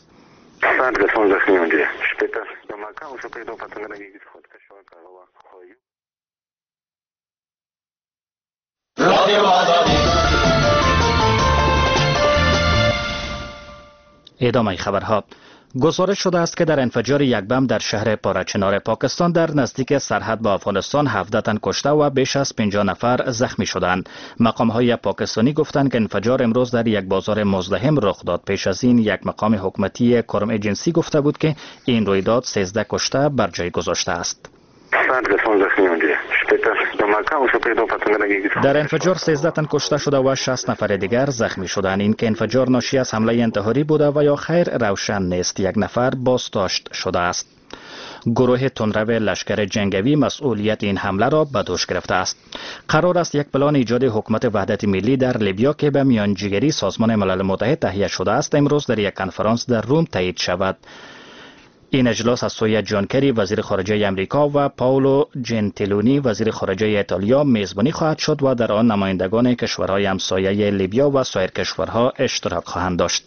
Speaker 21: ادامه خبرها. گزارش شده است که در انفجار یک بم در شهر پارچنار پاکستان در نزدیک سرحد با افغانستان هفده تن کشته و بیش از پنجاه نفر زخمی شدند. مقام‌های پاکستانی گفتند که انفجار امروز در یک بازار مزدحم رخ داد. پیش از این یک مقام حکومتی کرم ایجنسی گفته بود که این رویداد سیزده کشته بر جای گذاشته است. در انفجار سیزده تن کشته شده و شصت نفر دیگر زخمی شدند. این که انفجار ناشی از حمله انتحاری بوده و یا خیر روشن نیست. یک نفر بازداشت شده است. گروه تندرو لشکر جنگی مسئولیت این حمله را به دوش گرفته است. قرار است یک پلان ایجاد حکومت وحدت ملی در لیبیا که به میانجیگری سازمان ملل متحد تهیه شده است امروز در یک کنفرانس در روم تایید شود. این اجلاس از سوی جان کری وزیر خارجه امریکا و پاولو جنتیلونی وزیر خارجه ایتالیا میزبانی خواهد شد و در آن نمایندگان کشورهای همسایه لیبیا و سایر کشورها اشتراک خواهند داشت.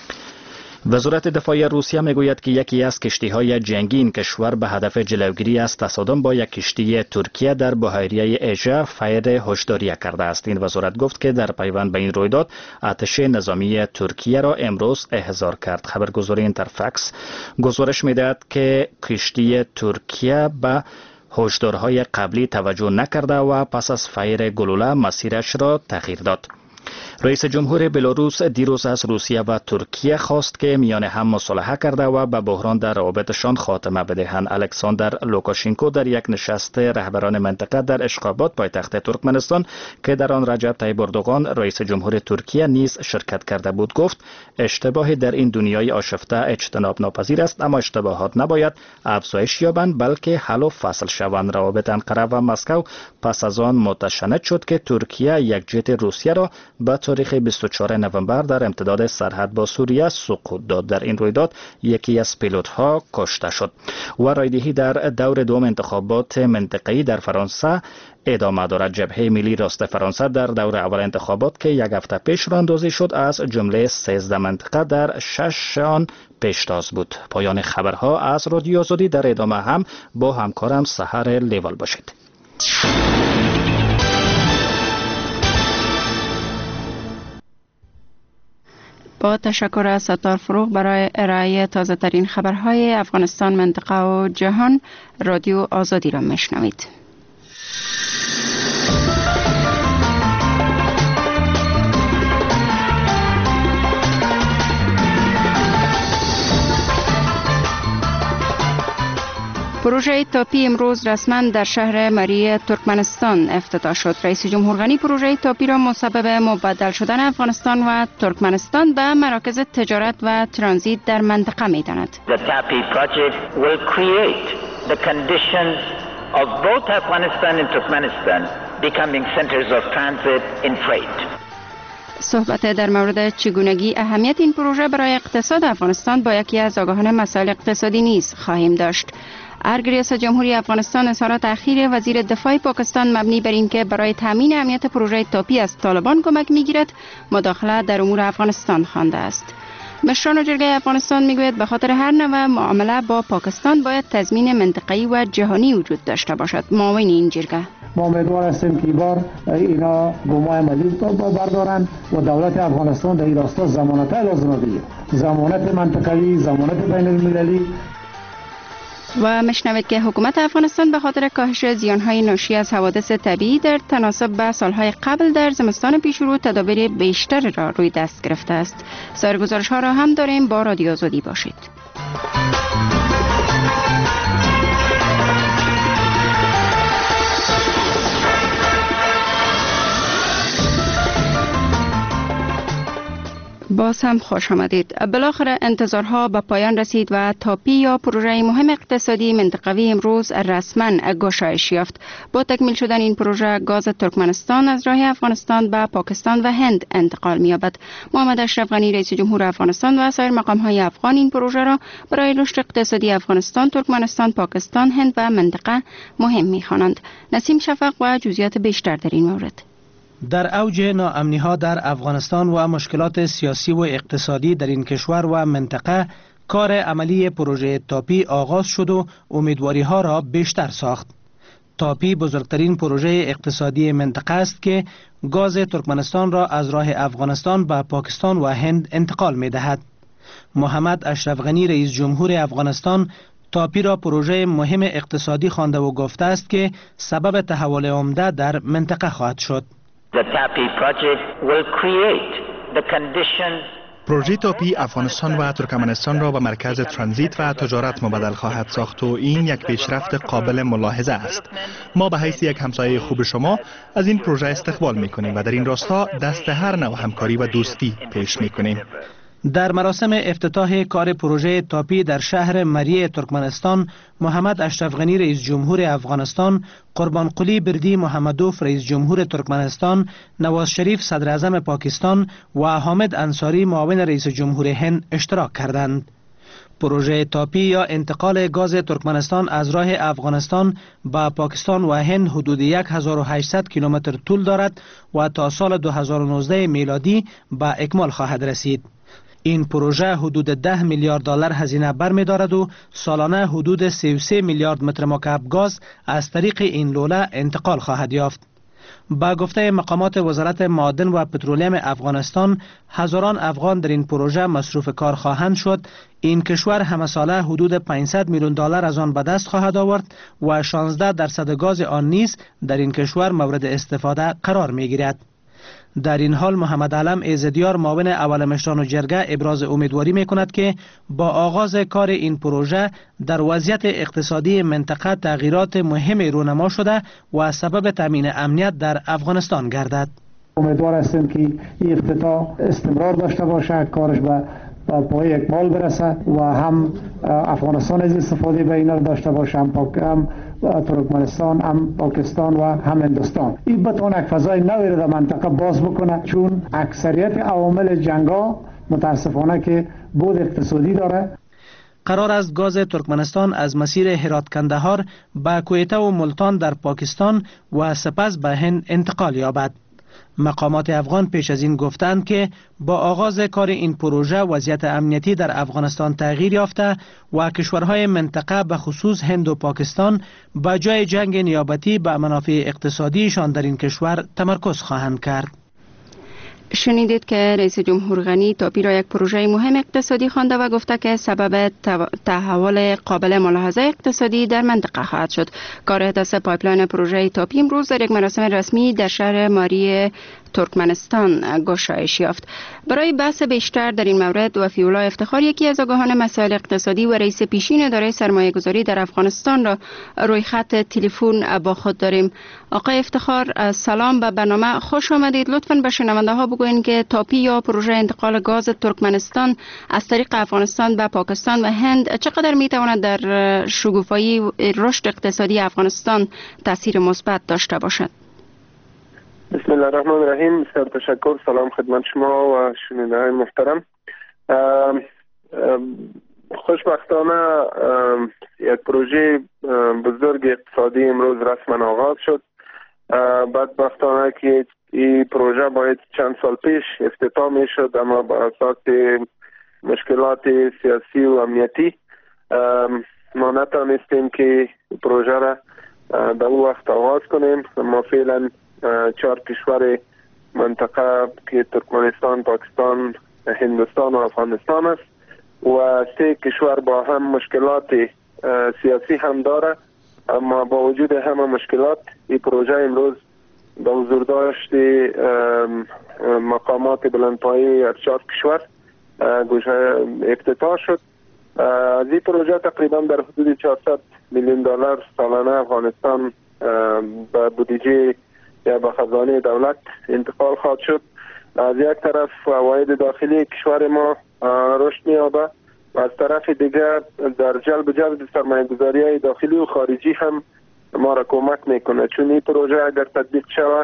Speaker 21: وزارت دفاع روسیه میگوید که یکی از کشتی‌های جنگی این کشور به هدف جلوگیری از تصادم با یک کشتی ترکیه در بحیره اژه فیر هشداری کرده است. این وزارت گفت که در پیوند به این رویداد ارتش نظامی ترکیه را امروز احضار کرد. خبرگزاری اینترفکس گزارش می‌دهد که کشتی ترکیه به هشدارهای قبلی توجه نکرده و پس از فیر گلوله مسیرش را تغییر داد. رئیس جمهور بلاروس دیروز از روسیه و ترکیه خواست که میان هم مصالحه کرده و به بحران در روابطشان خاتمه بدهند. الکساندر لوکاشنکو در یک نشست رهبران منطقه در اشخاباد پایتخت ترکمنستان که در آن رجب طیب اردوغان رئیس جمهور ترکیه نیز شرکت کرده بود گفت اشتباهی در این دنیای آشفته اجتناب ناپذیر است، اما اشتباهات نباید افزایش یابند بلکه حل و فصل شوند. روابط انقره و مسکو پس از آن متشنج شد که ترکیه یک جت روسیه را به تاریخ بیست و چهارم نوامبر در امتداد سرحد با سوریه سقوط داد. در این رویداد یکی از پیلوت‌ها کشته شد. و رایدهی در دور دوم انتخابات منطقه‌ای در فرانسه ادامه دارد. جبهه ملی راست فرانسه در دور اول انتخابات که یک هفته پیش راندازی شد از جمله سیزده منطقه در شش آن پیشتاز بود. پایان خبرها از رادیو آزادی. در ادامه هم با همکارم سحر لیوال باشید.
Speaker 20: با تشکر از ستار فروغ برای ارائه تازه ترین خبرهای افغانستان، منطقه و جهان، رادیو آزادی را میشنوید. پروژه تاپی امروز رسما در شهر مری ترکمنستان افتتاح شد. رئیس جمهور غنی پروژه تاپی را مسبب مبادل شدن افغانستان و ترکمنستان به مراکز تجارت و ترانزیت در منطقه می‌داند.
Speaker 5: The تاپی project will create the conditions of both Afghanistan and Turkmenistan becoming centers of transit in freight.
Speaker 20: صحبت در مورد چگونگی اهمیت این پروژه برای اقتصاد افغانستان با یکی از آگاهان مسائل اقتصادی نیز خواهیم داشت. ارگ ریاست جمهوری افغانستان اظهارات اخیر وزیر دفاع پاکستان مبنی بر اینکه برای تامین امنیت پروژه تاپی از طالبان کمک میگیرد مداخله در امور افغانستان خوانده است. مشران جرگه افغانستان میگوید به خاطر هر نوع معامله با پاکستان باید تضمین منطقه‌ای و جهانی وجود داشته باشد. معاون این جرگه
Speaker 6: ما امیدوار هستیم که بار اینا گمای ملی بردارند و دولت افغانستان در این راستا ضمانت لازمه بگیرد، ضمانت منطقه‌ای، ضمانت بین المللی.
Speaker 20: و مشنوید که حکومت افغانستان به خاطر کاهش زیانهای ناشی از حوادث طبیعی در تناسب با سالهای قبل در زمستان پیشرو تدابیر بیشتر را روی دست گرفته است. سایر گزارش‌ها را هم داریم، با رادیو آزادی باشید. باز هم خوش آمدید. بالاخره انتظارها به پایان رسید و تاپی یا پروژه مهم اقتصادی منطقوی امروز رسما گشایش یافت. با تکمیل شدن این پروژه گاز ترکمنستان از راه افغانستان به پاکستان و هند انتقال می‌یابد. محمد اشرف غنی رئیس جمهور افغانستان و سایر مقام‌های افغان این پروژه را برای رشد اقتصادی افغانستان، ترکمنستان، پاکستان، هند و منطقه مهم می‌خوانند. نسیم شفق و جزئیات بیشتر در این مورد.
Speaker 1: در اوج ناامنی‌ها در افغانستان و مشکلات سیاسی و اقتصادی در این کشور و منطقه، کار عملی پروژه تاپی آغاز شد و امیدواری‌ها را بیشتر ساخت. تاپی بزرگترین پروژه اقتصادی منطقه است که گاز ترکمنستان را از راه افغانستان به پاکستان و هند انتقال می‌دهد. محمد اشرف غنی رئیس جمهور افغانستان تاپی را پروژه مهم اقتصادی خوانده و گفته است که سبب تحول عمده در منطقه خواهد شد.
Speaker 5: The TAPI project will create the conditions
Speaker 2: پروژه تاپی افغانستان و ترکمنستان را به مرکز ترانزیت و تجارت مبادل خواهد ساخت و این یک پیشرفت قابل ملاحظه است. ما به حیث یک همسایه خوب شما از این پروژه استقبال می‌کنیم و در این راستا دست هر نوع همکاری و دوستی پیش می‌کنیم.
Speaker 1: در مراسم افتتاح کار پروژه تاپی در شهر مریه ترکمنستان، محمد اشرف غنی رئیس جمهور افغانستان، قربان قلی بردی محمدوف رئیس جمهور ترکمنستان، نواز شریف صدر اعظم پاکستان و حامد انصاری معاون رئیس جمهور هند اشتراک کردند. پروژه تاپی یا انتقال گاز ترکمنستان از راه افغانستان به پاکستان و هند حدود هزار و هشتصد کیلومتر طول دارد و تا سال دو هزار و نوزده میلادی به اکمال خواهد رسید. این پروژه حدود ده میلیارد دلار هزینه برمی‌دارد و سالانه حدود سی و سه میلیارد متر مکعب گاز از طریق این لوله انتقال خواهد یافت. با گفته مقامات وزارت معادن و پترولیم افغانستان، هزاران افغان در این پروژه مصروف کار خواهند شد. این کشور همه ساله حدود پانصد میلیون دلار از آن به دست خواهد آورد و شانزده درصد گاز آن نیز در این کشور مورد استفاده قرار می‌گیرد. در این حال محمد علم ایزدیار معاون اول مشران و جرگه ابراز امیدواری می کند که با آغاز کار این پروژه در وضعیت اقتصادی منطقه تغییرات مهمی رونما شده و سبب تامین امنیت در افغانستان گردد.
Speaker 6: امیدوار هستیم که این افتتاح استمرار داشته باشه، کارش به پای اکمال برسه و هم افغانستان از استفاده به اینا داشته باشه، هم, پاک... هم ترکمنستان، هم پاکستان و هم هندوستان. این بتونه یک فضای نوی در منطقه باز بکنه، چون اکثریت عوامل جنگا متاسفانه که بود اقتصادی داره.
Speaker 1: قرار است گاز ترکمنستان از مسیر هرات کندهار به کویته و ملتان در پاکستان و سپس به هند انتقال یابد. مقامات افغان پیش از این گفتند که با آغاز کار این پروژه وضعیت امنیتی در افغانستان تغییر یافته و کشورهای منطقه به خصوص هند و پاکستان با جای جنگ نیابتی به منافع اقتصادیشان در این کشور تمرکز خواهند کرد.
Speaker 20: شنیدید که رئیس جمهور غنی تاپی را یک پروژه مهم اقتصادی خوانده و گفته که سبب تحول قابل ملاحظه اقتصادی در منطقه خواهد شد. کار احداث پایپلاین پروژه تاپی امروز در یک مراسم رسمی در شهر ماری ترکمنستان گشایش یافت. برای بحث بیشتر در این مورد وفی الله افتخار، یکی از آگاهان مسائل اقتصادی و رئیس پیشین اداره سرمایه گذاری در افغانستان، را روی خط تلفن با خود داریم. آقای افتخار، سلام به برنامه، خوش آمدید. لطفاً به شنونده ها بگوین که تاپی یا پروژه انتقال گاز ترکمنستان از طریق افغانستان به پاکستان و هند چقدر می تواند در شگوفایی رشد اقتصادی افغانستان تاثیر مثبت داشته باشد؟
Speaker 9: بسم الله الرحمن الرحیم. بسیار تشکر. سلام خدمت شما و شنونده های محترم. خوشبختانه یک پروژه بزرگ اقتصادی امروز رسما آغاز شد. بدبختانه که این پروژه باید چند سال پیش افتتاح می شد، اما با اساس مشکلات سیاسی و امنیتی ما نتوانستیم که پروژه را در اون وقت آغاز کنیم. ما فعلا چهار کشور منطقه که ترکمنستان، پاکستان، هندوستان و افغانستان است و سه کشور با هم مشکلات سیاسی هم داره، اما با وجود همه مشکلات این پروژه امروز به حضور داشت مقامات بلندپایه از چهار کشور افتتاح شد. از این پروژه تقریبا در حدود چهارصد میلیون دلار سالانه افغانستان به بودجه یا به خزانه دولت انتقال خواهد شد از یک طرف عواید داخلی کشور ما رشد می‌یابد و از طرف دیگر در جلب جذب سرمایه‌گذاری‌های داخلی و خارجی هم ما را کمک میکنه، چون این پروژه اگر تطبیق شود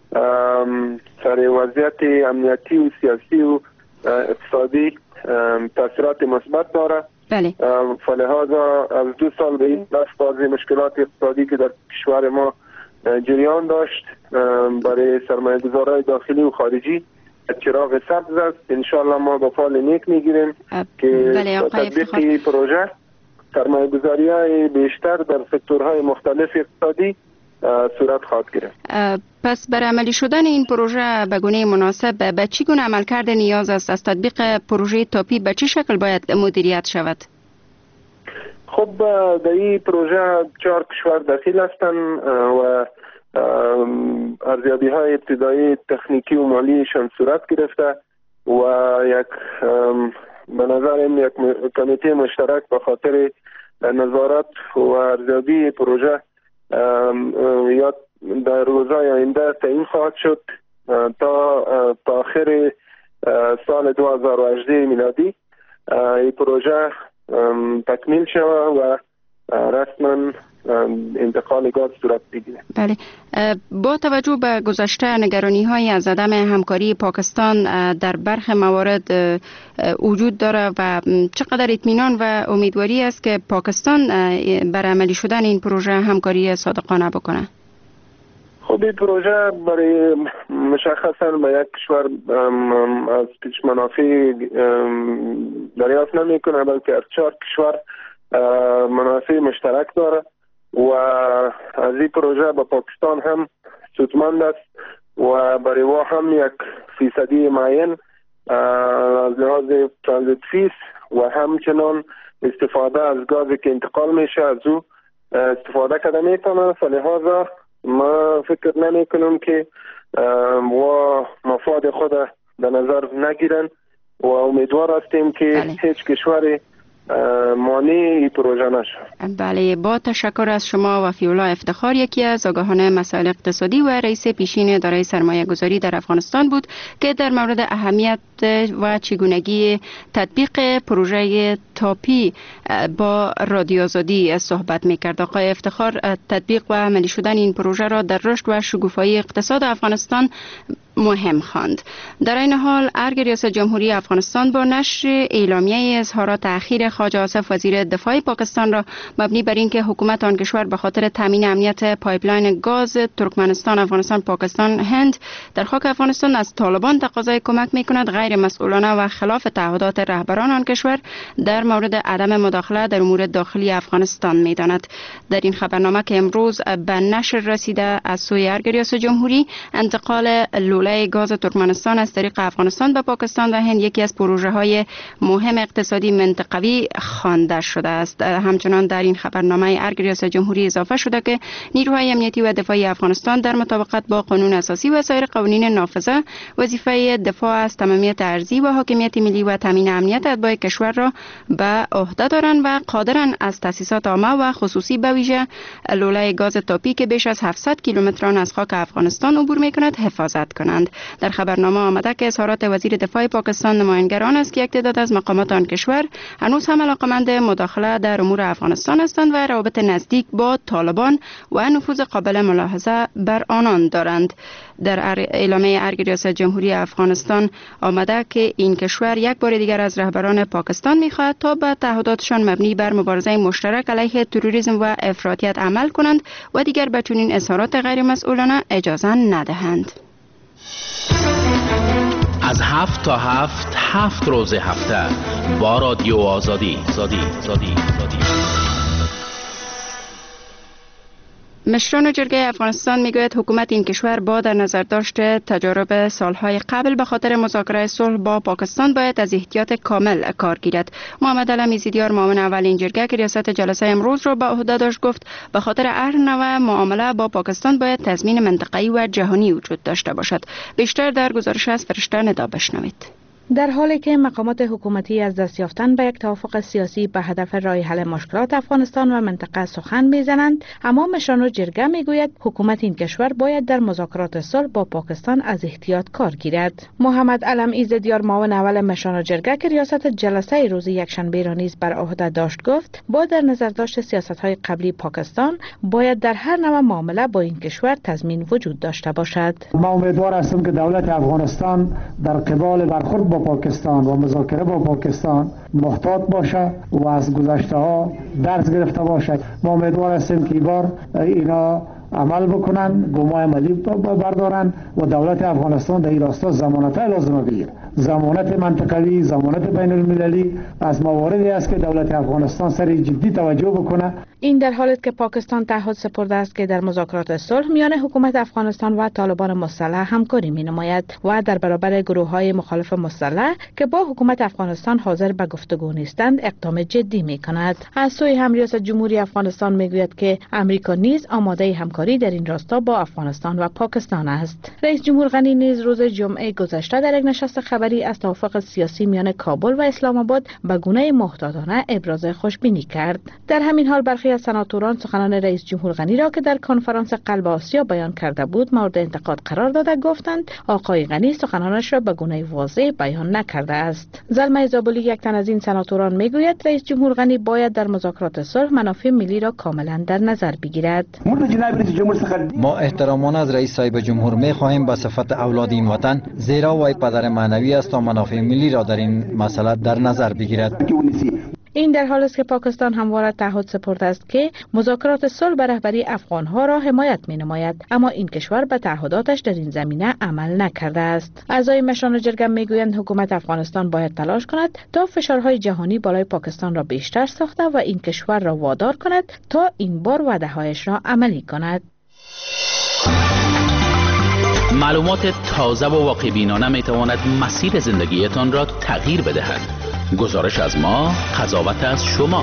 Speaker 9: سر وضعیت امنیتی و سیاسی و اقتصادی تاثیرات مثبت داره.
Speaker 20: بله.
Speaker 9: فلهذا از دو سال به این دست بعضی مشکلات اقتصادی که در کشور ما جریان داشت برای سرمایه‌گذارای داخلی و خارجی چراغ سبز است. انشالله ما با فال نیک میگیریم که
Speaker 20: بله
Speaker 9: تطبیق پروژه سرمایه‌گذاری‌های بیشتر در سکتورهای مختلف اقتصادی صورت خواهد گرفت.
Speaker 20: پس برای عملی شدن این پروژه به گونه مناسب به چی گونه عملکرد نیاز است؟ از تطبیق پروژه تاپی به چه شکل باید مدیریت شود؟
Speaker 9: خب در این پروژه چهار کشور دخیل هستند و ارزیابی‌های ابتدایی تکنیکی و مالیشان صورت گرفته و یک به نظرم یک کمیته مشترک به خاطر نظارت و ارزیابی پروژه یا در روزهای آینده تعیین خواهد شد تا تا آخر سال دو هزار و هجده میلادی این پروژه تکمیل شود و رسما انتقال گاز صورت بگیره.
Speaker 20: بله. با توجه به گذشته نگرانی های از عدم همکاری پاکستان در برخی موارد وجود داره و چقدر اطمینان و امیدواری است که پاکستان برای عملی شدن این پروژه همکاری صادقانه بکنه؟
Speaker 9: خب این پروژه برای مشخصا به یک کشور از پیش منافع دریافت نمی کنه، بلکه از چهار کشور منافع مشترک داره و از این پروژه به پاکستان هم سودمند است و برای او هم یک فیصدی معین از لحاظ ترانزیت فیس و همچنان استفاده از گازی که انتقال میشه از او استفاده کرده میتونه. فلهذا ما فکر نمی کنم که و مفاد خود در نظر نگیرن و امیدوار هستیم که بله. هیچ کشوری مانع این پروژه نشد.
Speaker 20: بله، با تشکر از شما وفی الله افتخار، یکی از آگاهان مسائل اقتصادی و رئیس پیشین اداره سرمایه گذاری در افغانستان بود که در مورد اهمیت و چگونگی تطبیق پروژه تاپی با رادیو آزادی صحبت میکرد. آقای افتخار تطبیق و عملی شدن این پروژه را در رشد و شکوفایی اقتصاد افغانستان مهم خواند. در این حال ارگ ریاست جمهوری افغانستان با نشر اعلامیه اظهارات تأخیر خواجه آصف وزیر دفاع پاکستان را مبنی بر اینکه حکومت آن کشور به خاطر تامین امنیت پایپلاین گاز ترکمنستان افغانستان پاکستان هند در خاک افغانستان از طالبان تقاضای کمک میکند غیر مسئولانه و خلاف تعهدات رهبران آن کشور در مورد عدم مداخله در امور داخلی افغانستان میداند. در این خبرنامه که امروز به نشر رسیده از سوی ارگ ریاست جمهوری، انتقال لوله گاز ترکمنستان از طریق افغانستان به پاکستان و هند یکی از پروژه های مهم اقتصادی منطقوی خوانده شده است. همچنان در این خبرنامه ارگ ریاست جمهوری اضافه شده که نیروهای امنیتی و دفاعی افغانستان در مطابقت با قانون اساسی و سایر قوانین نافذه وظیفه دفاع از تمامیت ارضی و حاکمیت ملی و تامین امنیت اتباع کشور را به عهده دارند و قادرند از تأسیسات عامه و خصوصی به ویژه لوله گاز تاپی که بیش از هفتصد کیلومتر از خاک افغانستان عبور می‌کند حفاظت کنند. در خبرنامه آمده که اظهارات وزیر دفاع پاکستان نمایانگران است که یک تعداد از مقامات آن کشور هنوز هم علاقمند مداخله در امور افغانستان هستند و روابط نزدیک با طالبان و نفوذ قابل ملاحظه بر آنان دارند. در اعلامیه ارگ ریاست جمهوری افغانستان آمده که این کشور یک بار دیگر از رهبران پاکستان می‌خواهد تا به تعهداتشان مبنی بر مبارزه مشترک علیه تروریسم و افراطیت عمل کنند و دیگر به چنین اظهارات غیر مسئولانه اجازه ندهند.
Speaker 4: از هفت تا هفت هفت روز هفته با رادیو آزادی زادی زادی زادی.
Speaker 20: مشران جرگه افغانستان میگوید حکومت این کشور با در نظر داشته تجارب سالهای قبل به خاطر مذاکره صلح با پاکستان باید از احتیاط کامل کار گیرد. محمد علمی زیدیار معاون اول این جرگه که ریاست جلسه امروز را به عهده داشت گفت به خاطر هر نوع معامله با پاکستان باید تضمین منطقه‌ای و جهانی وجود داشته باشد. بیشتر در گزارش از فرشته ندا بشنوید.
Speaker 3: در حالی که مقامات حکومتی از دست یافتن به یک توافق سیاسی به هدف رای حل مشکلات افغانستان و منطقه سخن میزنند، اما مشان جرگه میگوید حکومت این کشور باید در مذاکرات صلح با پاکستان از احتیاط کار گیرد. محمد علم ایزدیار معاون اول مشان جرگه که ریاست جلسه روز یکشنبه را نیز بر عهده داشت گفت با در نظر داشت سیاست‌های قبلی پاکستان باید در هر نوع معامله با این کشور تضمین وجود داشته باشد.
Speaker 6: ما امیدوار هستم که دولت افغانستان در قبال برخورد با پاکستان و مذاکره با پاکستان محتاط باشه و از گذشته ها درس گرفته باشد. ما امیدوار هستیم که این بار اینا عمل بکنن، گمای عملی بردارن و دولت افغانستان در این راستا ضمانت لازمه بگیره. ضمانت منطقوی، ضمانت بین المللی از مواردی است که دولت افغانستان سر جدی توجه بکنه.
Speaker 3: این در حالی است که پاکستان تعهد سپرده است که در مذاکرات صلح میان حکومت افغانستان و طالبان مسلح همکاری می‌نماید و در برابر گروه‌های مخالف مسلح که با حکومت افغانستان حاضر به گفتگو نیستند اقدام جدی می‌کند. از سوی هم ریاست جمهوری افغانستان میگوید که امریکا نیز آماده همکاری در این راستا با افغانستان و پاکستان است. رئیس جمهور غنی نیز روز جمعه گذشته در یک نشست خبری از توافق سیاسی میان کابل و اسلام آباد به گونه محتاطانه ابراز خوشبینی کرد. در همین حال برخی از سناتوران سخنان رئیس جمهور غنی را که در کنفرانس قلب آسیا بیان کرده بود مورد انتقاد قرار داده گفتند آقای غنی سخنانش را به گونه واضح بیان نکرده است. زلمه زابلی یک تن از این سناتوران میگوید رئیس جمهور غنی باید در مذاکرات صلح منافع ملی را کاملا در نظر بگیرد.
Speaker 22: ما احترامانه از رئیس صاحب جمهور می خواهیم به صفت اولاد این وطن، زیرا وی پدر معنوی است تا منافع ملی را در این مسئله در نظر بگیرد.
Speaker 3: این در حالی است که پاکستان همواره تعهد سپرده است که مذاکرات صلح به رهبری افغانها را حمایت می‌نماید، اما این کشور به تعهداتش در این زمینه عمل نکرده است. اعضای مشان جرگه میگویند حکومت افغانستان باید تلاش کند تا فشارهای جهانی بالای پاکستان را بیشتر ساخته و این کشور را وادار کند تا این بار وعده‌هایش را عملی کند.
Speaker 4: معلومات تازه و واقع بینانه می تواند مسیر زندگیتان را تغییر بدهد. گزارش از ما، قضاوت از شما.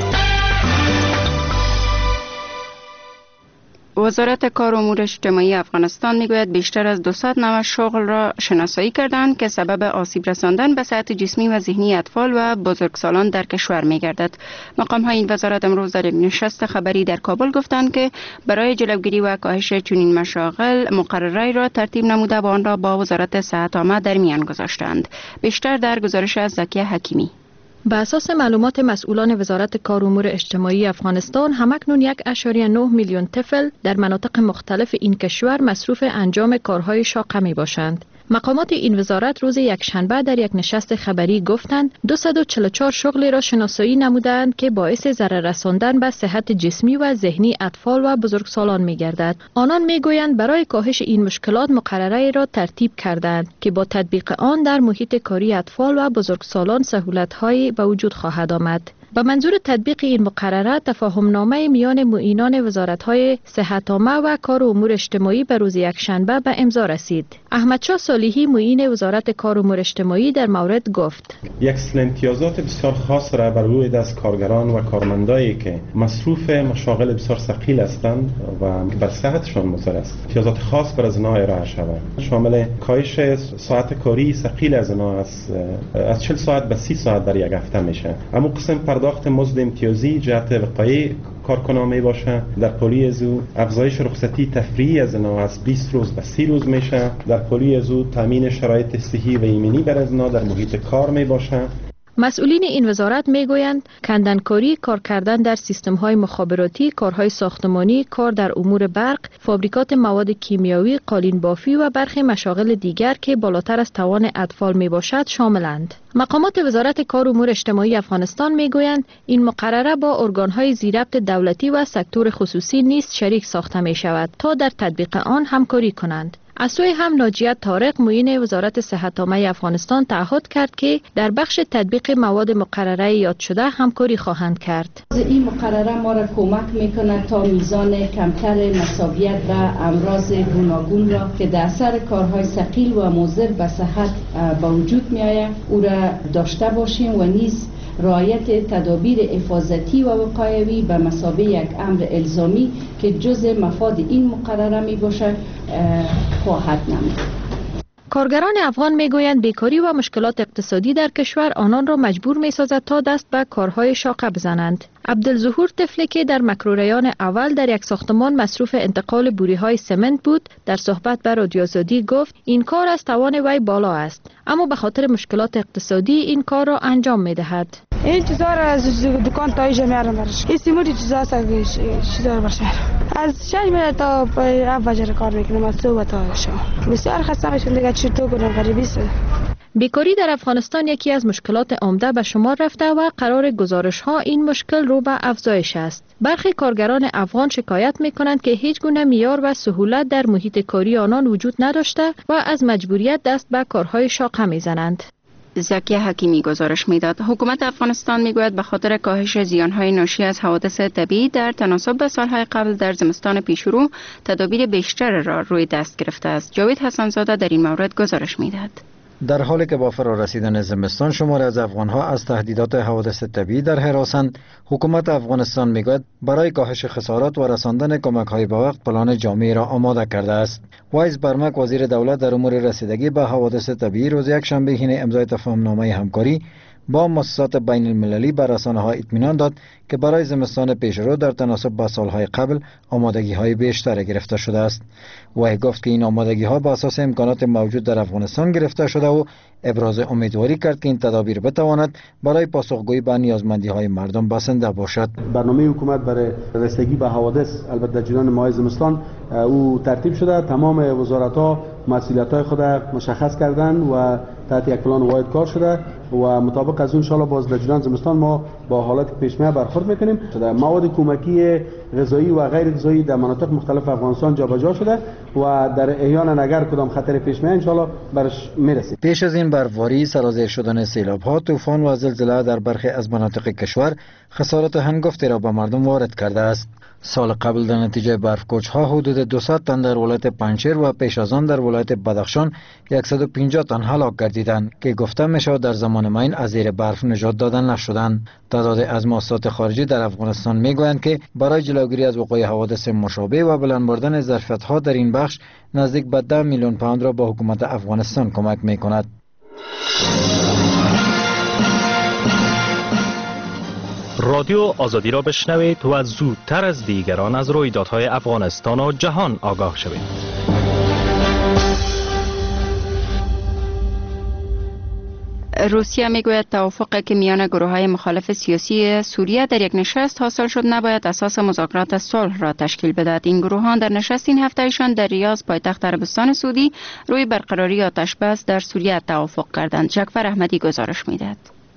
Speaker 20: وزارت کار و امور اجتماعی افغانستان میگوید بیشتر از دویست نوع شغل را شناسایی کردند که سبب آسیب رساندن به صحت جسمی و ذهنی اطفال و بزرگسالان در کشور میگردد. مقام های این وزارت امروز در یک نشست خبری در کابل گفتند که برای جلوگیری و کاهش چنین مشاغل مقرره را ترتیب نموده و آن را با وزارت صحت عامه در میان گذاشتند. بیشتر در گزارش از زکیه حکیمی.
Speaker 23: به اساس معلومات مسئولان وزارت کار و امور اجتماعی افغانستان، همکنون یک اشاری نه میلیون طفل در مناطق مختلف این کشور مصروف انجام کارهای شاقه می باشند. مقامات این وزارت روز یکشنبه در یک نشست خبری گفتند دویست و چهل و چهار شغلی را شناسایی نمودند که باعث ضرر رساندن به صحت جسمی و ذهنی اطفال و بزرگسالان می گردد. آنان می گویند برای کاهش این مشکلات مقرره را ترتیب کردند که با تطبیق آن در محیط کاری اطفال و بزرگسالان سهولت‌هایی به وجود خواهد آمد. به منظور تطبیق این مقرره تفاهم نامه میان معینان وزارت‌های صحت عامه و کار و امور اجتماعی به روز یکشنبه به امضا رسید. احمدشاه صالحی معین وزارت کار و امور اجتماعی در مورد گفت:
Speaker 24: یک سلسله امتیازات بسیار خاص را بر روی دست کارگران و کارمندایی که مصروف مشاغل بسیار ثقیل هستند و بر صحتشان مضر است، امتیازات خاص بر از آنها ارائه شود. شامل کاهش ساعت کاری ثقیل از آنها از از چهل ساعت به سی ساعت در یک هفته میشه. اما قسم پرداخت مزد امتیازی جهت وقایع کارکنان می باشه. در پلی از او افزایش رخصتی تفریحی از آنها از بیست روز به سی روز میشه. در پلی از او تامین شرایط صحی و ایمنی بر از آنها در محیط کار می باشه.
Speaker 23: مسئولین این وزارت میگویند کندنکاری، کار کردن در سیستم‌های مخابراتی، کارهای ساختمانی، کار در امور برق، فابریکات مواد کیمیاوی، قالین بافی و برخی مشاغل دیگر که بالاتر از توان اطفال میباشد شاملند. مقامات وزارت کار و امور اجتماعی افغانستان میگویند این مقرره با ارگان‌های زیربط دولتی و سکتور خصوصی نیز شریک ساخته می شود تا در تطبیق آن همکاری کنند. از سوی هم ناجیه طارق معین وزارت صحت عامه افغانستان تعهد کرد که در بخش تطبیق مواد مقرره یاد شده همکاری خواهند کرد.
Speaker 25: این مقرره ما را کمک میکنه تا میزان کمتر مساویت و امراض گوناگون را که در اثر کارهای ثقیل و مضر به صحت به وجود میآید او را داشته باشیم و نیز رعایت تدابیر حفاظتی و وقایوی به مثابه یک امر الزامی که جزء مفاد این مقرره می باشد خواهد نمود.
Speaker 23: کارگران افغان میگویند بیکاری و مشکلات اقتصادی در کشور آنان را مجبور میسازد تا دست به کارهای شاقه بزنند. عبدالظهور طفلی که در مکروریان اول در یک ساختمان مصروف انتقال بوریهای سمنت بود، در صحبت به رادیو آزادی گفت این کار از توان وی بالا است، اما به خاطر مشکلات اقتصادی این کار را انجام میدهد.
Speaker 7: این چیزا را از دکان تا اینجا میارم برش. این سیموری چیزا است چیزا را برش میارم. از شش میره تا فجر کار میکنم، از صبح تا شام. بسیار خسته میشم دیگه، چطور کنم غریبی است.
Speaker 23: بیکاری در افغانستان یکی از مشکلات عمده به شمار رفته و قرار گزارش ها این مشکل رو به افزایش است. برخی کارگران افغان شکایت می کنند که هیچ گونه معیار و سهولت در محیط کاری آنان وجود نداشته و از مجبوریت دست به کارهای شاقه می زنند.
Speaker 20: زکی حکیمی گزارش میداد. حکومت افغانستان میگوید به خاطر کاهش زیانهای ناشی از حوادث طبیعی در تناسب به سالهای قبل در زمستان پیشرو تدابیر بیشتر را روی دست گرفته است. جاوید حسنزاده در این مورد گزارش میداد.
Speaker 22: در حالی که با فرارسیدن زمستان شمار از افغانها از تهدیدات حوادث طبیعی در هراسند، حکومت افغانستان میگوید برای کاهش خسارات و رساندن کمک‌های به وقت پلان جامعی را آماده کرده است. وایز برمک وزیر دولت در امور رسیدگی به حوادث طبیعی روز یکشنبه حین امضای تفاهم‌نامه همکاری با مؤسسات بین المللی بر رسانه‌ها اطمینان داد که برای زمستان پیشرو در تناسب با سالهای قبل آمادگی‌های بیشتر گرفته شده است. وی گفت که این آمادگی‌ها بر اساس امکانات موجود در افغانستان گرفته شده و ابراز امیدواری کرد که این تدابیر بتواند برای پاسخگویی به نیازمندی‌های مردم بسنده باشد.
Speaker 8: برنامه حکومت برای رسیدگی به حوادث البته در جریان ماه زمستان او ترتیب شده. تمام وزارت‌ها مسئولیت‌های خود مشخص کردند و تحت یک پلان واحد کار شده و مطابق از اون ان شاء الله باز در جریان زمستان ما با حالت پیش‌مه برخورد می‌کنیم. مواد کمکی غذایی و غیر غذایی در مناطق مختلف افغانستان جابجا شده و در احیان اگر کدام خطر پیش میاد ان شاء الله برش میرسید.
Speaker 22: پیش از این برفباری، سرازیر شدن سیلاب‌ها، طوفان و زلزله در برخی از مناطق کشور خسارات هنگفتی را به مردم وارد کرده است. سال قبل در نتیجه برف‌کوچ‌ها حدود دویست تن در ولایت پنجشیر و پیش از آن در ولایت بدخشان صد و پنجاه تن هلاک گردیدند که گفته میشود در زمان معین از زیر برف نجات داده نشدند. تعداد از مؤسسات خارجی در افغانستان میگویند که برای جلوگیری از وقوع حوادث مشابه و بلند بردن ظرفیت‌ها در این بخش نزدیک به ده میلیون پوند را با حکومت افغانستان کمک میکند.
Speaker 21: رادیو آزادی را بشنوید و زودتر از دیگران از رویدادهای افغانستان و جهان آگاه شوید.
Speaker 20: روسیه میگوید توافقی که میان گروه‌های مخالف سیاسی سوریه در یک نشست حاصل شد نباید اساس مذاکرات صلح را تشکیل بدهد. این گروهان در نشست این هفتهشان در ریاض پایتخت عربستان سعودی روی برقراری آتش بس در سوریه توافق کردند. جعفر احمدی گزارش میدهد.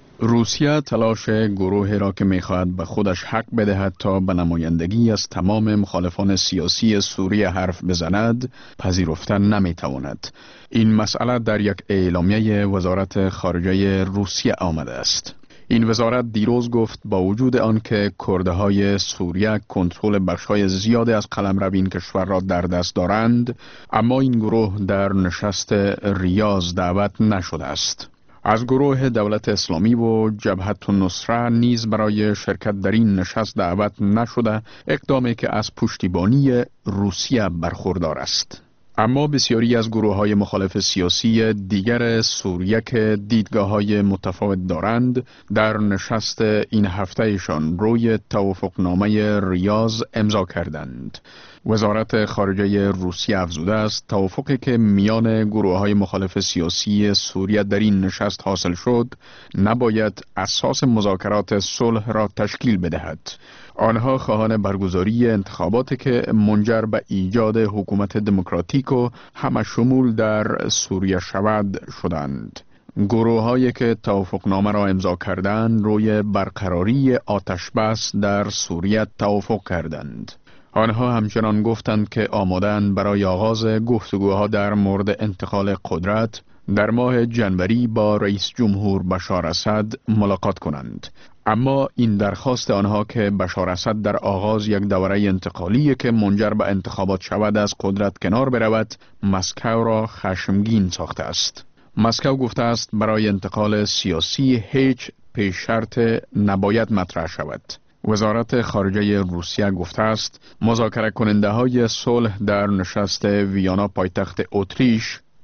Speaker 11: روسیه تلاش گروهی را که می‌خواهد به خودش حق بدهد تا به نمایندگی از تمام مخالفان سیاسی سوریه حرف بزند پذیرفتن نمی‌تواند. این مسئله در یک اعلامیه وزارت خارجه روسیه آمده است. این وزارت دیروز گفت با وجود آنکه کردهای سوریه کنترل بخش‌های زیادی از قلمرو این کشور را در دست دارند، اما این گروه در نشست ریاض دعوت نشده است. از گروه دولت اسلامی و جبهت النصره نیز برای شرکت در این نشست دعوت نشده، اقدامی که از پشتیبانی روسیه برخوردار است. اما بسیاری از گروه‌های مخالف سیاسی دیگر سوریه که دیدگاه‌های متفاوت دارند، در نشست این هفتهشان روی توافقنامه ریاض امضا کردند. وزارت خارجه روسیه افزوده است توافقی که میان گروه‌های مخالف سیاسی سوریه در این نشست حاصل شد نباید اساس مذاکرات صلح را تشکیل بدهد. آنها خواهان برگزاری انتخاباتی که منجر به ایجاد حکومت دموکراتیک و همه شمول در سوریه شود شدند. گروه‌هایی که توافقنامه را امضا کردند روی برقراری آتش بس در سوریه توافق کردند. آنها همچنان گفتند که آماده‌اند برای آغاز گفتگوها در مورد انتقال قدرت در ماه جنوری با رئیس جمهور بشار اسد ملاقات کنند. اما این درخواست آنها که بشار اسد در آغاز یک دوره انتقالی که منجر به انتخابات شود از قدرت کنار برود، مسکو را خشمگین ساخته است. مسکو گفته است برای انتقال سیاسی هیچ پیش شرط نباید مطرح شود. وزارت خارجه روسیه گفته است مذاکره کننده های صلح در نشست ویانا پایتخت اتریش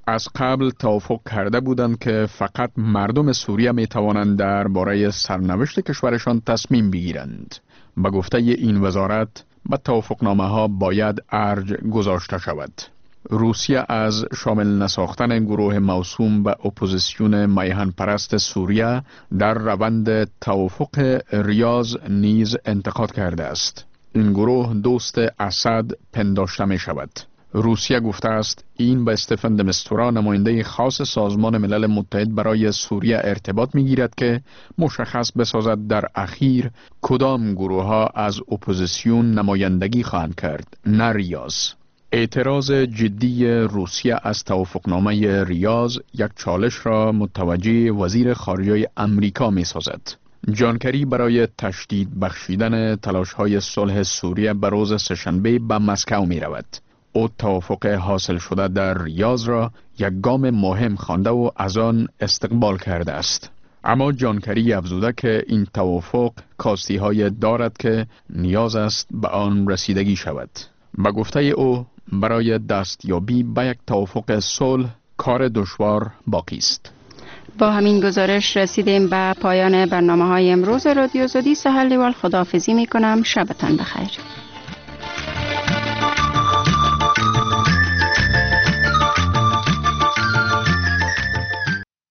Speaker 11: از قبل توافق کرده بودند که فقط مردم سوریه می توانند درباره سرنوشت کشورشان تصمیم بگیرند. به گفته این وزارت به توافقنامه ها باید ارج گذاشته شود. روسیه از شامل نساختن گروه موسوم به اپوزیسیون میهن پرست سوریه در روند توافق ریاض نیز انتقاد کرده است. این گروه دوست اسد پنداشته می شود. روسیه گفته است این به استفن د مستورا نماینده خاص سازمان ملل متحد برای سوریه ارتباط می گیرد که مشخص بسازد در اخیر کدام گروه ها از اپوزیسیون نمایندگی خواهند کرد، نه ریاض. اعتراض جدی روسیه از توافقنامه ریاض یک چالش را متوجه وزیر خارجه امریکا می سازد. جانکری برای تشدید بخشیدن تلاش های صلح سوریه به روز سه‌شنبه به مسکو می رود. او توافق حاصل شده در ریاض را یک گام مهم خوانده و از آن استقبال کرده است. اما جانکری افزوده که این توافق کاستی های دارد که نیاز است به آن رسیدگی شود. به گفته او برای دستیابی به یک توافق صلح کار دشوار باقی است.
Speaker 20: با همین گزارش رسیدیم به پایان برنامه های امروز رادیو زدی. سهر لیوال خداحافظی می کنم. شبتان بخیر.